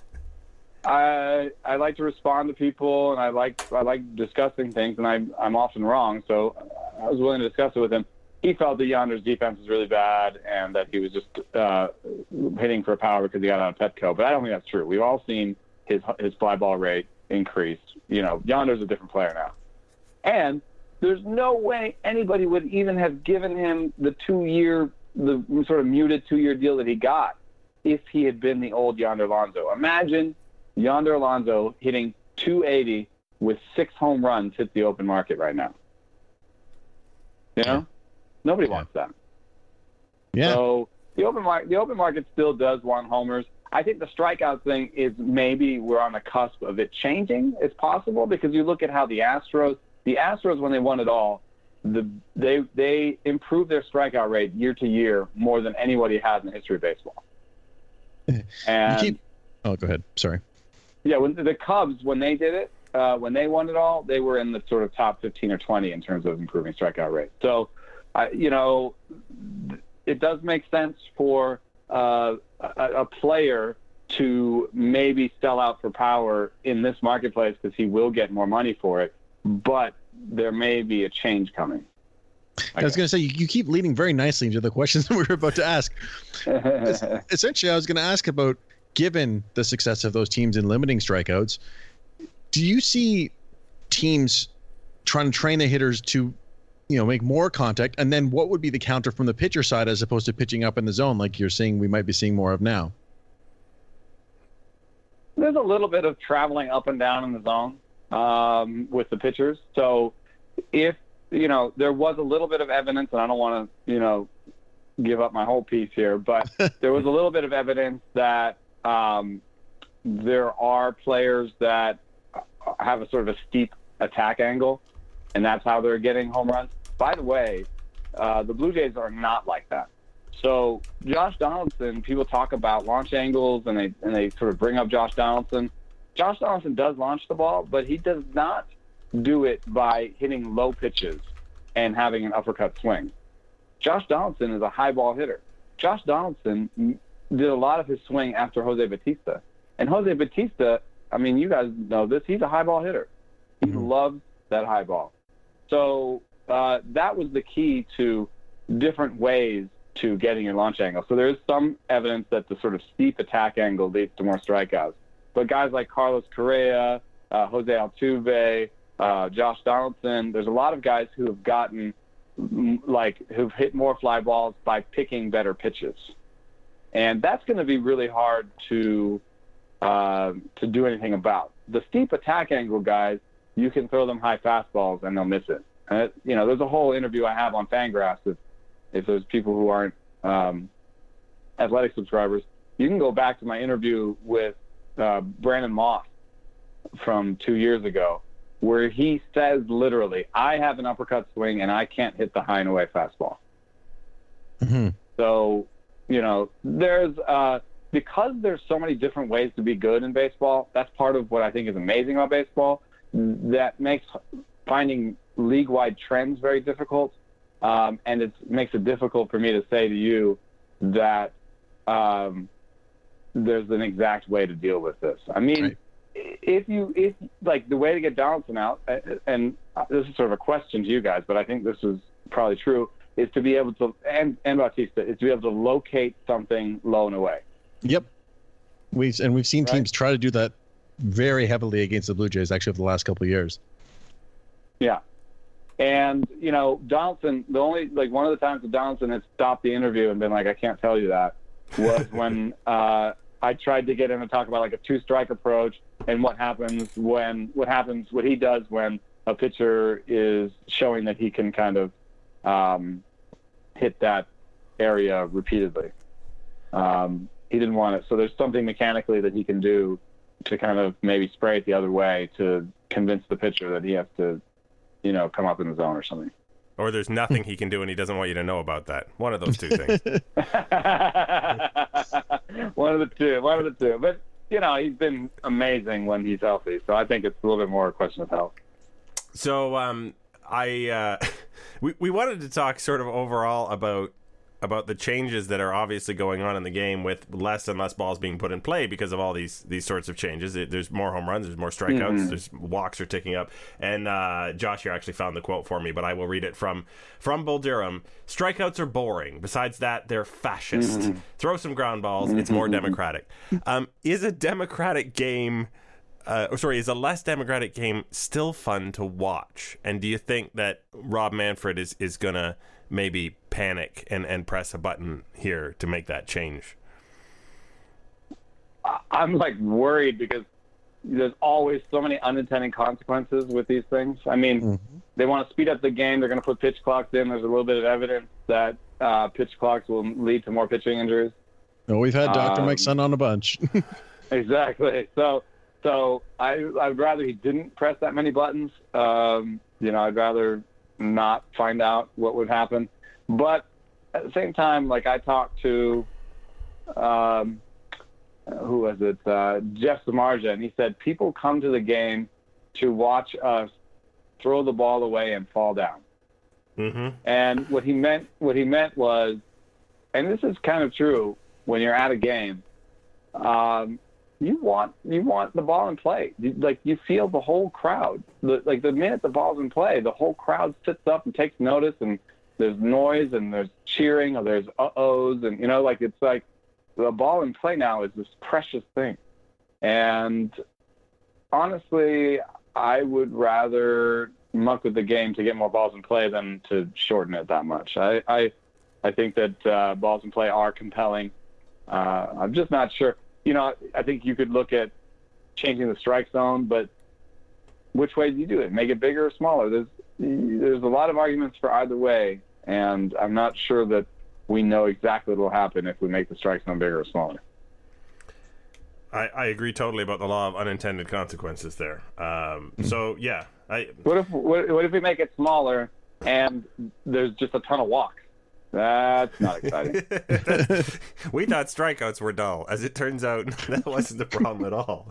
I I like to respond to people, and I like I like discussing things, and I'm, I'm often wrong. So I was willing to discuss it with him. He felt that Yonder's defense was really bad and that he was just uh, hitting for power because he got out of Petco. But I don't think that's true. We've all seen his his fly ball rate increase. You know, Yonder's a different player now. And there's no way anybody would even have given him the two-year, the sort of muted two-year deal that he got if he had been the old Yonder Alonso. Imagine Yonder Alonso hitting two eighty with six home runs hit the open market right now. You know? Nobody yeah. wants that. Yeah. So the open market, the open market still does want homers. I think the strikeout thing is maybe we're on the cusp of it changing. It's possible because you look at how the Astros, the Astros when they won it all, the they they improved their strikeout rate year to year more than anybody has in the history of baseball. And keep, oh, go ahead. Sorry. Yeah, when the Cubs, when they did it, uh, when they won it all, they were in the sort of top fifteen or twenty in terms of improving strikeout rate. So, uh, you know, it does make sense for uh, a, a player to maybe sell out for power in this marketplace because he will get more money for it, but there may be a change coming. I, I was going to say, you, you keep leading very nicely into the questions that we were about to ask. Essentially, I was going to ask about, given the success of those teams in limiting strikeouts, do you see teams trying to train the hitters to, you know, make more contact? And then what would be the counter from the pitcher side as opposed to pitching up in the zone like you're seeing we might be seeing more of now? There's a little bit of traveling up and down in the zone um, with the pitchers. So if, you know, there was a little bit of evidence, and I don't want to, you know, give up my whole piece here, but there was a little bit of evidence that um, there are players that have a sort of a steep attack angle, and that's how they're getting home runs. By the way, uh, the Blue Jays are not like that. So Josh Donaldson, people talk about launch angles, and they and they sort of bring up Josh Donaldson. Josh Donaldson does launch the ball, but he does not do it by hitting low pitches and having an uppercut swing. Josh Donaldson is a high ball hitter. Josh Donaldson did a lot of his swing after Jose Bautista. And Jose Bautista, I mean, you guys know this, he's a high ball hitter. He mm-hmm. loves that high ball. So uh, that was the key to different ways to getting your launch angle. So there is some evidence that the sort of steep attack angle leads to more strikeouts. But guys like Carlos Correa, uh, Jose Altuve, uh, Josh Donaldson, there's a lot of guys who have gotten, like, who've hit more fly balls by picking better pitches. And that's going to be really hard to uh, to do anything about. The steep attack angle guys, you can throw them high fastballs and they'll miss it. And it, you know, there's a whole interview I have on Fangraphs. If, if there's people who aren't um, athletic subscribers, you can go back to my interview with uh, Brandon Moss from two years ago, where he says literally, I have an uppercut swing and I can't hit the high and away fastball. Mm-hmm. So, you know, there's uh, because there's so many different ways to be good in baseball. That's part of what I think is amazing about baseball. That makes finding league-wide trends very difficult, um, and it makes it difficult for me to say to you that um, there's an exact way to deal with this. I mean, right. if you if like the way to get Donaldson out, and this is sort of a question to you guys, but I think this is probably true, is to be able to, and, and Bautista, is to be able to locate something low and away. Yep. We've, and we've seen right? teams try to do that very heavily against the Blue Jays, actually, over the last couple of years. Yeah. And, you know, Donaldson, the only, like, one of the times that Donaldson had stopped the interview and been like, I can't tell you that, was when uh, I tried to get him to talk about, like, a two-strike approach and what happens when, what happens, what he does when a pitcher is showing that he can kind of um, hit that area repeatedly. Um, he didn't want it. So there's something mechanically that he can do to kind of maybe spray it the other way to convince the pitcher that he has to, you know, come up in the zone or something. Or there's nothing he can do and he doesn't want you to know about that. One of those two things. One of the two. One of the two. But, you know, he's been amazing when he's healthy. So I think it's a little bit more a question of health. So um, I uh, we, we wanted to talk sort of overall about about the changes that are obviously going on in the game with less and less balls being put in play because of all these these sorts of changes. It, there's more home runs, there's more strikeouts, mm-hmm. there's walks are ticking up. And uh, Josh here actually found the quote for me, but I will read it from from Bull Durham. Strikeouts are boring. Besides that, they're fascist. Mm-hmm. Throw some ground balls. Mm-hmm. It's more democratic. Um, is a democratic game, uh, sorry, is a less democratic game still fun to watch? And do you think that Rob Manfred is, is going to maybe panic and, and press a button here to make that change? I'm like worried because there's always so many unintended consequences with these things. I mean, mm-hmm. they want to speed up the game. They're going to put pitch clocks in. There's a little bit of evidence that uh, pitch clocks will lead to more pitching injuries. No, we've had Doctor Um, Mike's son on a bunch. Exactly. So, so I I'd rather he didn't press that many buttons. Um, you know, I'd rather not find out what would happen. But at the same time, like I talked to, um, who was it? Uh, Jeff Samardzija, and he said people come to the game to watch us throw the ball away and fall down. Mm-hmm. And what he meant, what he meant was, and this is kind of true when you're at a game. Um, you want you want the ball in play. You, like you feel the whole crowd. The, like the minute the ball's in play, the whole crowd sits up and takes notice, and there's noise and there's cheering or there's uh-ohs, and you know, like it's like the ball in play now is this precious thing. And honestly, I would rather muck with the game to get more balls in play than to shorten it that much. I I, I think that uh, balls in play are compelling. Uh, I'm just not sure. You know, I think you could look at changing the strike zone, but which way do you do it? Make it bigger or smaller? There's there's a lot of arguments for either way, and I'm not sure that we know exactly what will happen if we make the strike zone bigger or smaller. I, I agree totally about the law of unintended consequences there. Um, so yeah, I. What if what, what if we make it smaller and there's just a ton of walks? That's not exciting. We thought strikeouts were dull. As it turns out, that wasn't the problem at all.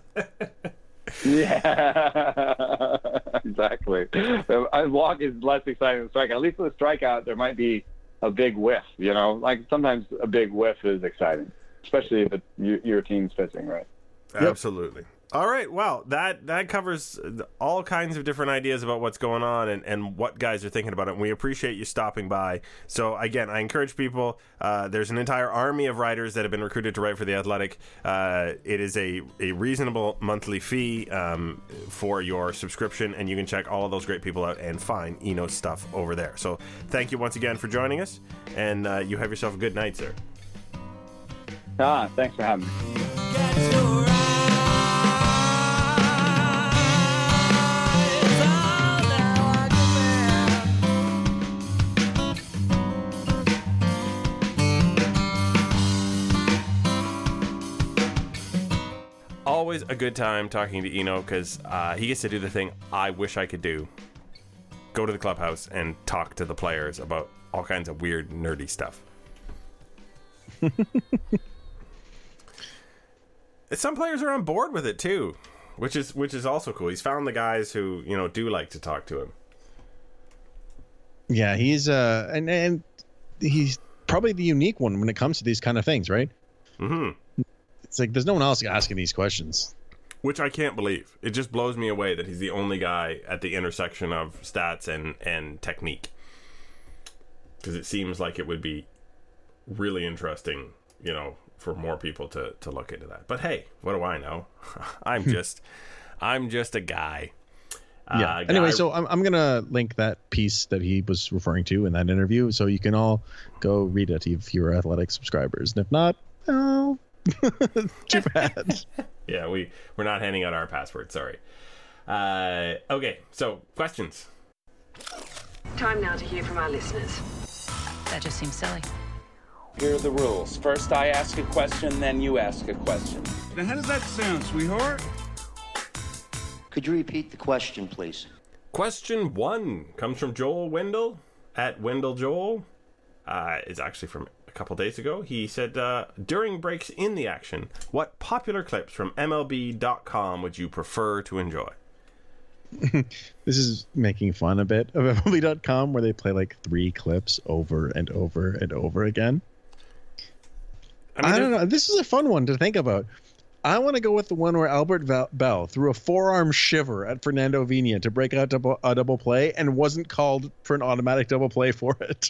Yeah, exactly. A walk is less exciting than a strikeout. At least with a strikeout, there might be a big whiff. You know, like sometimes a big whiff is exciting, especially if it's, you, your team's pitching, right? Absolutely. All right. Well, that that covers all kinds of different ideas about what's going on and, and what guys are thinking about it. And we appreciate you stopping by. So, again, I encourage people. Uh, there's an entire army of writers that have been recruited to write for The Athletic. Uh, it is a, a reasonable monthly fee um, for your subscription, and you can check all of those great people out and find Eno's stuff over there. So, thank you once again for joining us, and uh, you have yourself a good night, sir. Ah, thanks for having me. Always a good time talking to Eno because uh, he gets to do the thing I wish I could do. Go to the clubhouse and talk to the players about all kinds of weird, nerdy stuff. Some players are on board with it too, which is which is also cool. He's found the guys who, you know, do like to talk to him. Yeah, he's uh and and he's probably the unique one when it comes to these kind of things, right? Mm-hmm. It's like there's no one else asking these questions. Which I can't believe. It just blows me away that he's the only guy at the intersection of stats and, and technique. Because it seems like it would be really interesting, you know, for more people to, to look into that. But hey, what do I know? I'm just I'm just a guy. Yeah. Uh, anyway, guy... so I'm I'm gonna link that piece that he was referring to in that interview, so you can all go read it if you're Athletic subscribers, and if not, oh. Too bad. Yeah, we we're not handing out our password. Sorry. Uh, okay, so questions. Time now to hear from our listeners. That just seems silly. Here are the rules. First, I ask a question, then you ask a question. Now, how does that sound, sweetheart? Could you repeat the question, please? Question one comes from Joel Wendell at Wendell Joel. Uh, is actually from a couple days ago. He said, uh, during breaks in the action, what popular clips from M L B dot com would you prefer to enjoy? This is making fun a bit of M L B dot com, where they play like three clips over and over and over again. I, mean, I don't know. This is a fun one to think about. I want to go with the one where Albert Bell threw a forearm shiver at Fernando Vina to break out a double play and wasn't called for an automatic double play for it.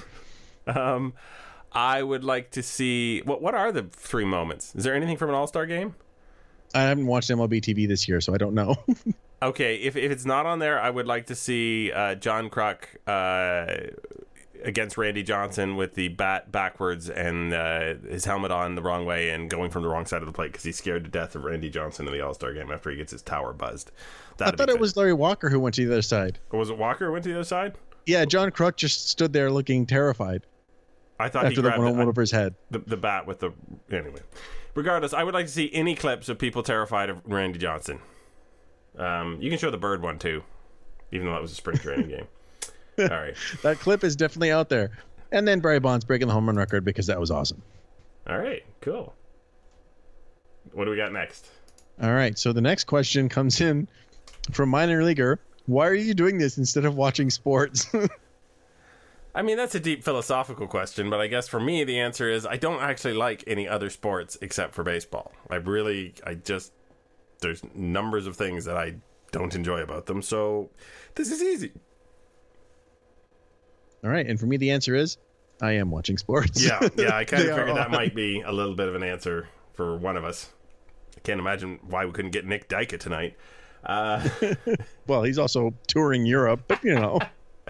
Um, I would like to see what what are the three moments? Is there anything from an All-Star game? I haven't watched M L B T V this year, so I don't know. Okay, if if it's not on there, I would like to see uh, John Kruk uh, against Randy Johnson with the bat backwards and uh, his helmet on the wrong way and going from the wrong side of the plate because he's scared to death of Randy Johnson in the All-Star game after he gets his tower buzzed. That'd I thought it was Larry Walker who went to the other side. Or was it Walker who went to the other side? Yeah, John Kruk just stood there looking terrified. I thought after he the grabbed one the, went over his head. The, the bat with the anyway. Regardless, I would like to see any clips of people terrified of Randy Johnson. Um, you can show the bird one too, even though that was a spring training game. All right, that clip is definitely out there. And then Barry Bonds breaking the home run record because that was awesome. All right, cool. What do we got next? All right, so the next question comes in from minor leaguer. Why are you doing this instead of watching sports? I mean, that's a deep philosophical question, but I guess for me the answer is I don't actually like any other sports except for baseball. I really, I just, there's numbers of things that I don't enjoy about them, so this is easy. All right, and for me the answer is I am watching sports. Yeah, yeah, I kind of They figured are that on. might be a little bit of an answer for one of us. I can't imagine why we couldn't get Nick Dyka tonight. Uh, Well, he's also touring Europe, but you know.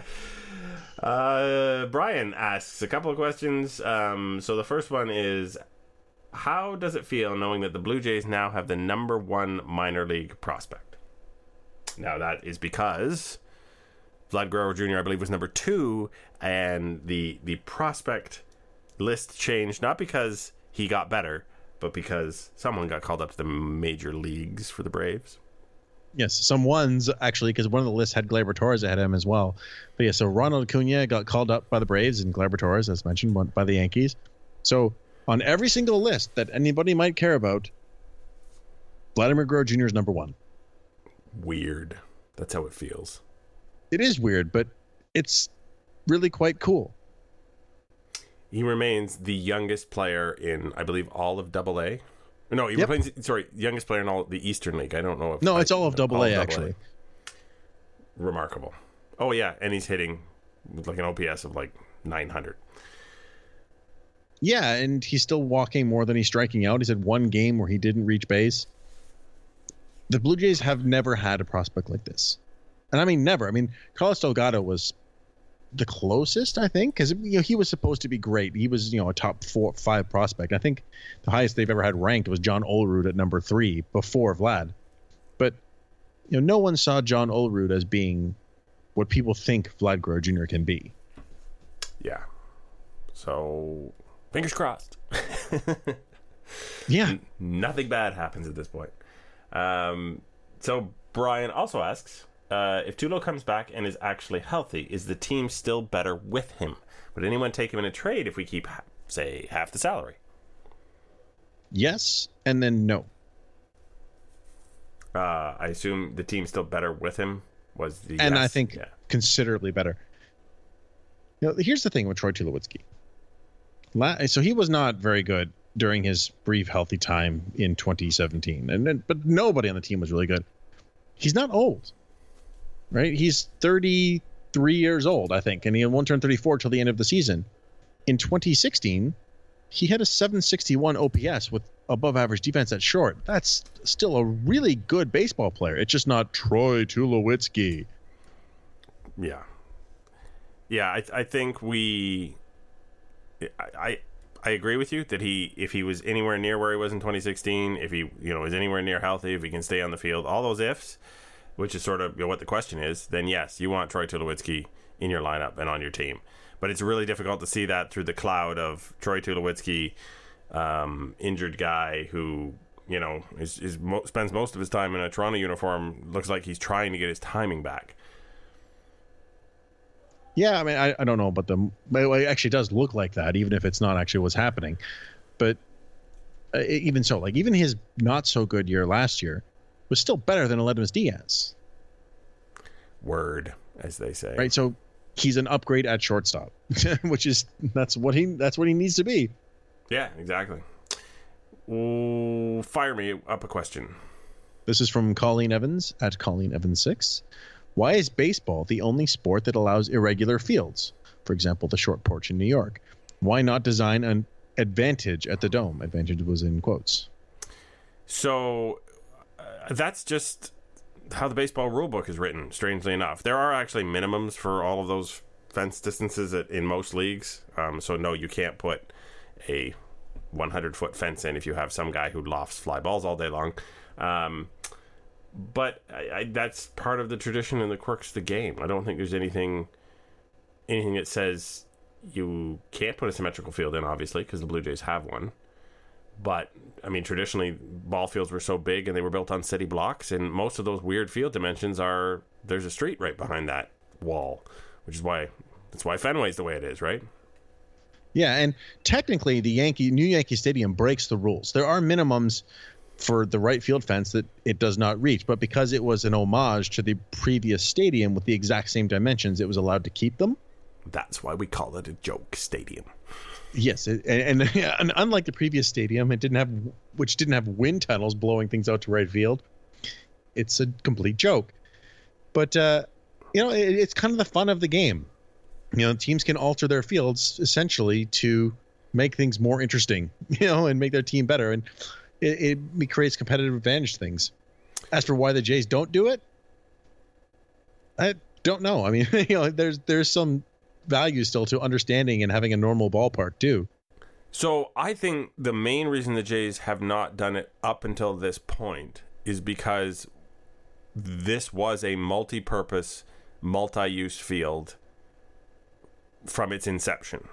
uh, Brian asks a couple of questions. Um, so the first one is, how does it feel knowing that the Blue Jays now have the number one minor league prospect? Now that is because Vlad Guerrero Junior, I believe, was number two, and the the prospect list changed not because he got better, but because someone got called up to the major leagues for the Braves. Yes, some ones actually, because one of the lists had Gleyber Torres ahead of him as well. But yeah, so Ronald Acuna got called up by the Braves, and Gleyber Torres, as mentioned, went by the Yankees. So on every single list that anybody might care about, Vladimir Guerrero Junior is number one. Weird. That's how it feels. It is weird, but it's really quite cool. He remains the youngest player in, I believe, all of Double A. No, he Yep. remains, sorry, youngest player in all the Eastern League. I don't know if No, I- it's all of Double A, Double actually. Remarkable. Oh yeah, and he's hitting with like an O P S of like nine hundred. Yeah, and he's still walking more than he's striking out. He's had one game where he didn't reach base. The Blue Jays have never had a prospect like this. And I mean, never. I mean, Carlos Delgado was the closest, I think, because you know, he was supposed to be great. He was, you know, a top four, five prospect. I think the highest they've ever had ranked was John Olerud at number three before Vlad. But, you know, no one saw John Olerud as being what people think Vlad Guerrero Junior can be. Yeah. So, fingers crossed. Yeah. N- nothing bad happens at this point. Um, so Brian also asks, uh, if Tulo comes back and is actually healthy, is the team still better with him? Would anyone take him in a trade if we keep, say, half the salary? Yes, and then no. Uh, I assume the team's still better with him was the And yes. I think Yeah. considerably better. You know, here's the thing with Troy Tulowitzki. La- so he was not very good during his brief healthy time in twenty seventeen, and then, but nobody on the team was really good. He's not old, right? He's thirty-three years old, I think, and he won't turn thirty-four till the end of the season. In twenty sixteen, he had a seven sixty-one O P S with above average defense at short. That's still a really good baseball player. It's just not Troy Tulowitzki. Yeah. Yeah, I I think we I, I I agree with you that he if he was anywhere near where he was in twenty sixteen, if he you know is anywhere near healthy, if he can stay on the field, all those ifs, which is sort of you know, what the question is, then yes, you want Troy Tulowitzki in your lineup and on your team. But it's really difficult to see that through the cloud of Troy Tulowitzki, um, injured guy who you know is is mo- spends most of his time in a Toronto uniform. Looks like he's trying to get his timing back. Yeah, I mean, I, I don't know about them, but it actually does look like that, even if it's not actually what's happening. But uh, even so, like even his not so good year last year was still better than Aledmus Diaz, Word, as they say. right? So he's an upgrade at shortstop, which is that's what he that's what he needs to be. Yeah, exactly. Ooh, fire me up a question. This is from Colleen Evans at Colleen Evans six. Why is baseball the only sport that allows irregular fields? For example, the short porch in New York. Why not design an advantage at the Dome? Advantage was in quotes. So uh, that's just how the baseball rule book is written, strangely enough. There are actually minimums for all of those fence distances at, in most leagues. Um, so, no, you can't put a hundred foot fence in if you have some guy who lofts fly balls all day long. Um But I, I, that's part of the tradition and the quirks of the game. I don't think there's anything anything that says you can't put a symmetrical field in, obviously, because the Blue Jays have one. But, I mean, traditionally, ball fields were so big and they were built on city blocks, and most of those weird field dimensions are, there's a street right behind that wall, which is why, that's why Fenway's the way it is, right? Yeah, and technically, the Yankee New Yankee Stadium breaks the rules. There are minimums for the right field fence that it does not reach, but because it was an homage to the previous stadium with the exact same dimensions, it was allowed to keep them. That's why we call it a joke stadium. Yes, it, and, and, and unlike the previous stadium, it didn't have, which didn't have wind tunnels blowing things out to right field. It's a complete joke. But uh, you know, it, it's kind of the fun of the game. You know, teams can alter their fields essentially to make things more interesting, you know, and make their team better, and it, it creates competitive advantage things. As for why the Jays don't do it, I don't know. I mean, you know, there's there's some value still to understanding and having a normal ballpark too. So I think the main reason the Jays have not done it up until this point is because this was a multi-purpose, multi-use field from its inception.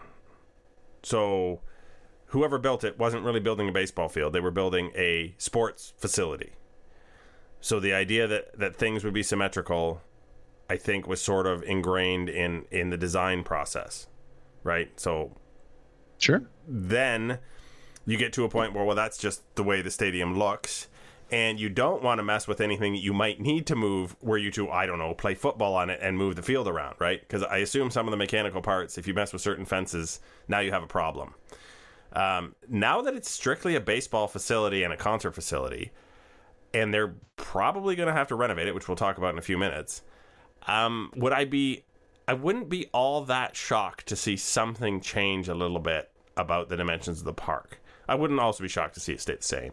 So whoever built it wasn't really building a baseball field. They were building a sports facility. So the idea that, that things would be symmetrical, I think, was sort of ingrained in, in the design process, right? So sure. Then you get to a point where, well, that's just the way the stadium looks, and you don't want to mess with anything that you might need to move were you to, I don't know, play football on it and move the field around, right? Because I assume some of the mechanical parts, if you mess with certain fences, now you have a problem. Um, now that it's strictly a baseball facility and a concert facility, and they're probably going to have to renovate it, which we'll talk about in a few minutes, um, would I be, I wouldn't be all that shocked to see something change a little bit about the dimensions of the park. I wouldn't also be shocked to see it stay the same.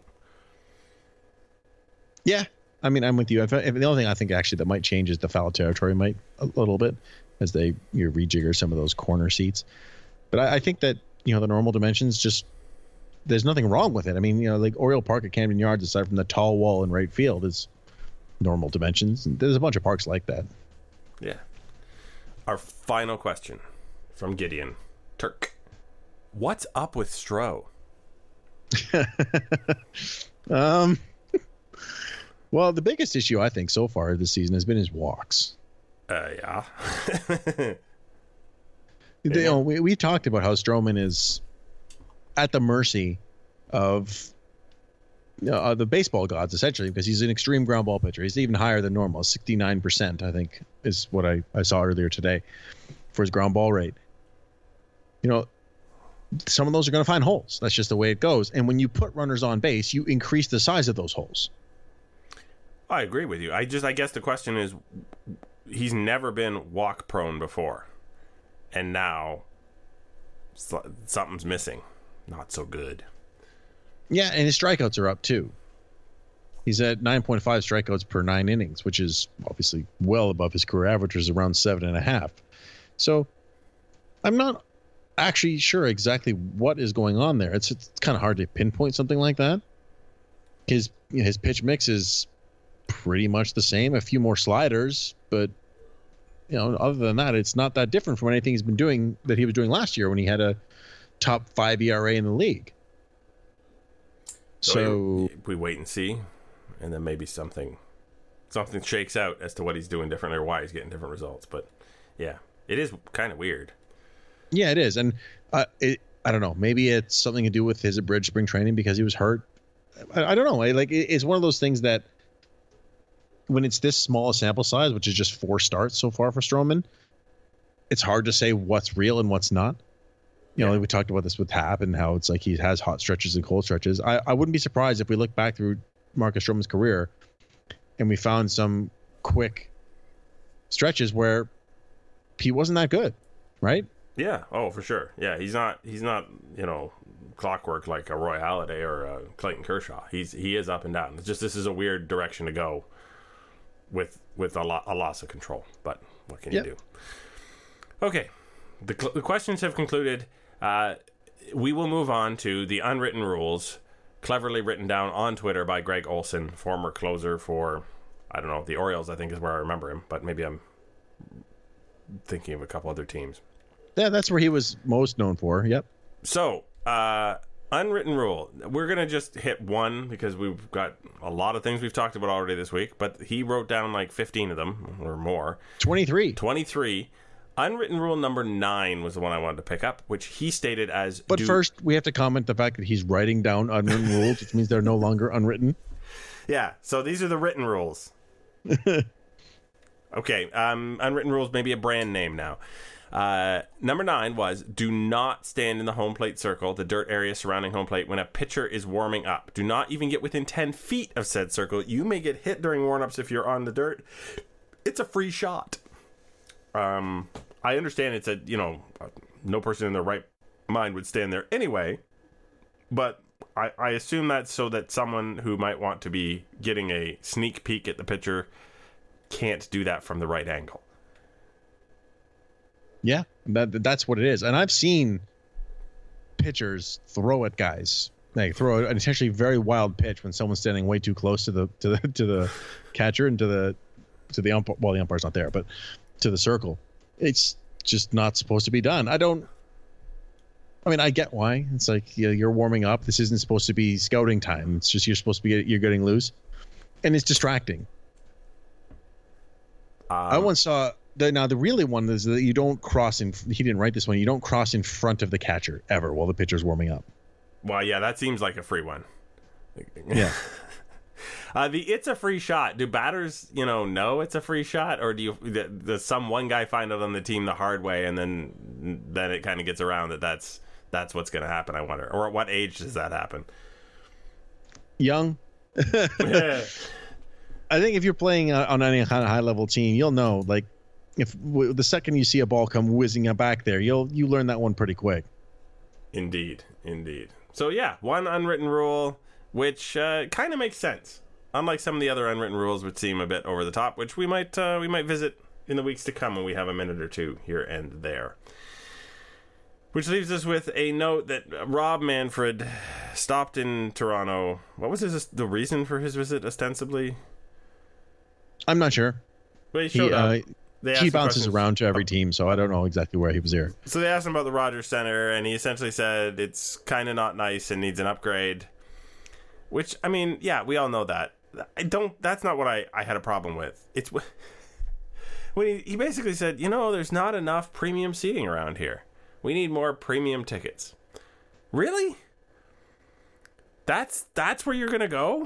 Yeah, I mean, I'm with you. If, if the only thing I think actually that might change is the foul territory might a little bit as they you know, rejigger some of those corner seats. But I, I think that, you know, the normal dimensions just, there's nothing wrong with it. I mean, you know, like Oriole Park at Camden Yards, aside from the tall wall in right field, is normal dimensions. And there's a bunch of parks like that. Yeah. Our final question from Gideon Turk. What's up with Stroh? um... Well, the biggest issue I think so far this season has been his walks. Uh, yeah. you know, we we talked about how Stroman is at the mercy of you know, uh, the baseball gods, essentially, because he's an extreme ground ball pitcher. He's even higher than normal. sixty-nine percent, I think, is what I, I saw earlier today for his ground ball rate. You know, some of those are going to find holes. That's just the way it goes. And when you put runners on base, you increase the size of those holes. I agree with you. I just, I guess the question is, he's never been walk prone before, and now something's missing. Not so good. Yeah, and his strikeouts are up too. He's at nine point five strikeouts per nine innings, which is obviously well above his career average, which is around seven and a half. So I'm not actually sure exactly what is going on there. It's, it's kind of hard to pinpoint something like that. His you know, his pitch mix is pretty much the same, a few more sliders, but you know, other than that, it's not that different from anything he's been doing that he was doing last year when he had a top five E R A in the league. So, so we wait and see, and then maybe something something shakes out as to what he's doing differently or why he's getting different results. But yeah, it is kind of weird. Yeah, it is, and uh, it, I don't know. Maybe it's something to do with his abridged spring training because he was hurt. I, I don't know. Like it, it's one of those things that, when it's this small a sample size, which is just four starts so far for Stroman, it's hard to say what's real and what's not. You know, like we talked about this with Happ and how it's like he has hot stretches and cold stretches. I, I wouldn't be surprised if we look back through Marcus Stroman's career and we found some quick stretches where he wasn't that good, right? Yeah. Oh, for sure. Yeah, he's not. He's not. You know, clockwork like a Roy Halladay or a Clayton Kershaw. He's he is up and down. It's just this is a weird direction to go with with a, lo- a loss of control. But what can yep. you do? Okay, the cl- the questions have concluded. Uh, we will move on to the unwritten rules, cleverly written down on Twitter by Greg Olson, former closer for, I don't know, the Orioles, I think is where I remember him, but maybe I'm thinking of a couple other teams. Yeah, that's where he was most known for. Yep. So, uh, unwritten rule. We're going to just hit one because we've got a lot of things we've talked about already this week, but he wrote down like fifteen of them or more. twenty-three. twenty-three. Unwritten rule number nine was the one I wanted to pick up, which he stated as... But do- first, we have to comment the fact that he's writing down unwritten rules, which means they're no longer unwritten. Yeah, so these are the written rules. Okay, um, unwritten rules may be a brand name now. Uh, number nine was, do not stand in the home plate circle, the dirt area surrounding home plate, when a pitcher is warming up. Do not even get within ten feet of said circle. You may get hit during warm-ups if you're on the dirt. It's a free shot. Um, I understand it's a, you know, no person in their right mind would stand there anyway, but I, I assume that's so that someone who might want to be getting a sneak peek at the pitcher can't do that from the right angle. Yeah, that that's what it is. And I've seen pitchers throw at guys, like throw an essentially very wild pitch when someone's standing way too close to the to the to the catcher and to the to the umpire. Well, the umpire's not there, but to the circle. It's just not supposed to be done. I don't. I mean, I get why. It's like, you know, you're warming up. This isn't supposed to be scouting time. It's just you're supposed to be you're getting loose, and it's distracting. Um, I once saw. The, now, the really one is that you don't cross in... He didn't write this one. You don't cross in front of the catcher ever while the pitcher's warming up. Well, yeah, that seems like a free one. Yeah. uh, the it's a free shot. Do batters, you know, know it's a free shot? Or do you does some one guy find it on the team the hard way and then then it kind of gets around that that's, that's what's going to happen, I wonder? Or at what age does that happen? Young. Yeah. I think if you're playing uh, on any kind of high-level team, you'll know, like, if w- the second you see a ball come whizzing back there, you'll you learn that one pretty quick. Indeed, indeed. So yeah, one unwritten rule, which uh, kind of makes sense. Unlike some of the other unwritten rules, which seem a bit over the top, which we might uh, we might visit in the weeks to come when we have a minute or two here and there. Which leaves us with a note that Rob Manfred stopped in Toronto. What was his the reason for his visit, ostensibly? I'm not sure. Well, he showed he, up. uh, They he bounces around to every team, so I don't know exactly where he was here. So they asked him about the Rogers Center, and he essentially said it's kind of not nice and needs an upgrade. Which, I mean, yeah, we all know that. I don't. That's not what I, I had a problem with. It's when he, he basically said, you know, there's not enough premium seating around here. We need more premium tickets. Really? That's that's where you're gonna go?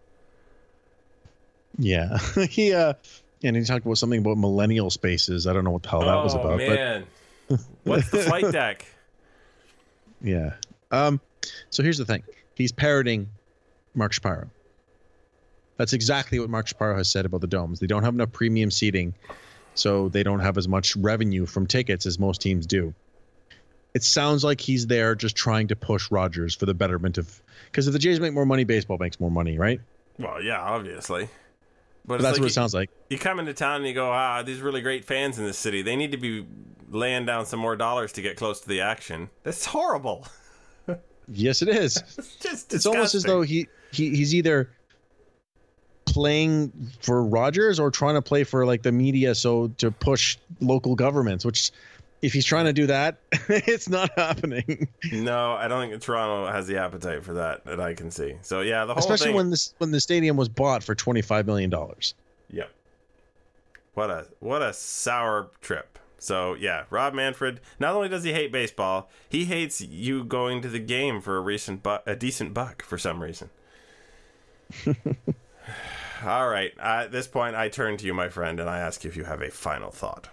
Yeah, he uh, and he talked about something about millennial spaces. I don't know what the hell that oh, was about. Man, but... what's the flight deck? Yeah. Um. So here's the thing. He's parroting Mark Shapiro. That's exactly what Mark Shapiro has said about the domes. They don't have enough premium seating, so they don't have as much revenue from tickets as most teams do. It sounds like he's there just trying to push Rogers for the betterment of... Because if the Jays make more money, baseball makes more money, right? Well, yeah, obviously. But, But that's like what you, it sounds like. You come into town and you go, ah, these really great fans in this city. They need to be laying down some more dollars to get close to the action. That's horrible. Yes, it is. It's just It's almost as disgusting. though he, he he's either playing for Rogers or trying to play for like the media, so to push local governments, which if he's trying to do that, it's not happening. No, I don't think Toronto has the appetite for that that I can see. So yeah, the whole Especially thing. when this when the stadium was bought for twenty-five million dollars. Yep. What a what a sour trip. So yeah, Rob Manfred. Not only does he hate baseball, he hates you going to the game for a recent bu- a decent buck for some reason. All right. Uh, at this point, I turn to you, my friend, and I ask you if you have a final thought.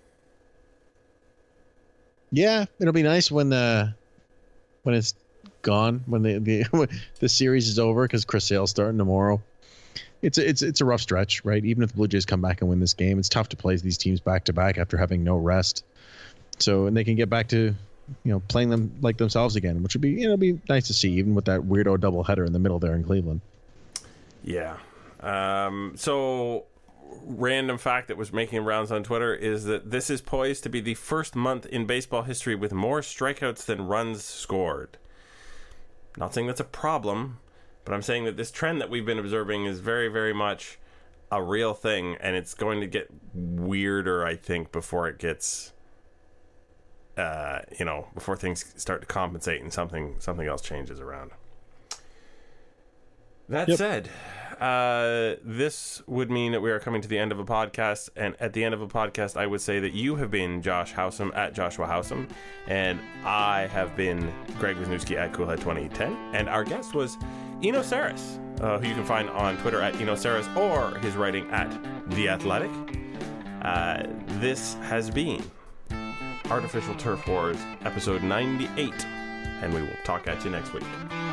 Yeah, it'll be nice when uh when it's gone, when the the, when the series is over, because Chris Sale's starting tomorrow. It's a, it's it's a rough stretch, right? Even if the Blue Jays come back and win this game, it's tough to play these teams back to back after having no rest. So, and they can get back to, you know, playing them like themselves again, which would be, you know, be nice to see, even with that weirdo doubleheader in the middle there in Cleveland. Yeah. Um, so, random fact that was making rounds on Twitter is that this is poised to be the first month in baseball history with more strikeouts than runs scored. Not saying that's a problem, but I'm saying that this trend that we've been observing is very, very much a real thing, and it's going to get weirder, I think, before it gets uh, you know, before things start to compensate and something something else changes around. That Yep. said, uh, this would mean that we are coming to the end of a podcast, and at the end of a podcast, I would say that you have been Josh Howsam at Joshua Howsam, and I have been Greg Wisniewski at Coolhead twenty ten, and our guest was Eno Saris, uh, who you can find on Twitter at Eno Saris or his writing at The Athletic. Uh, this has been Artificial Turf Wars, episode ninety-eight, and we will talk at you next week.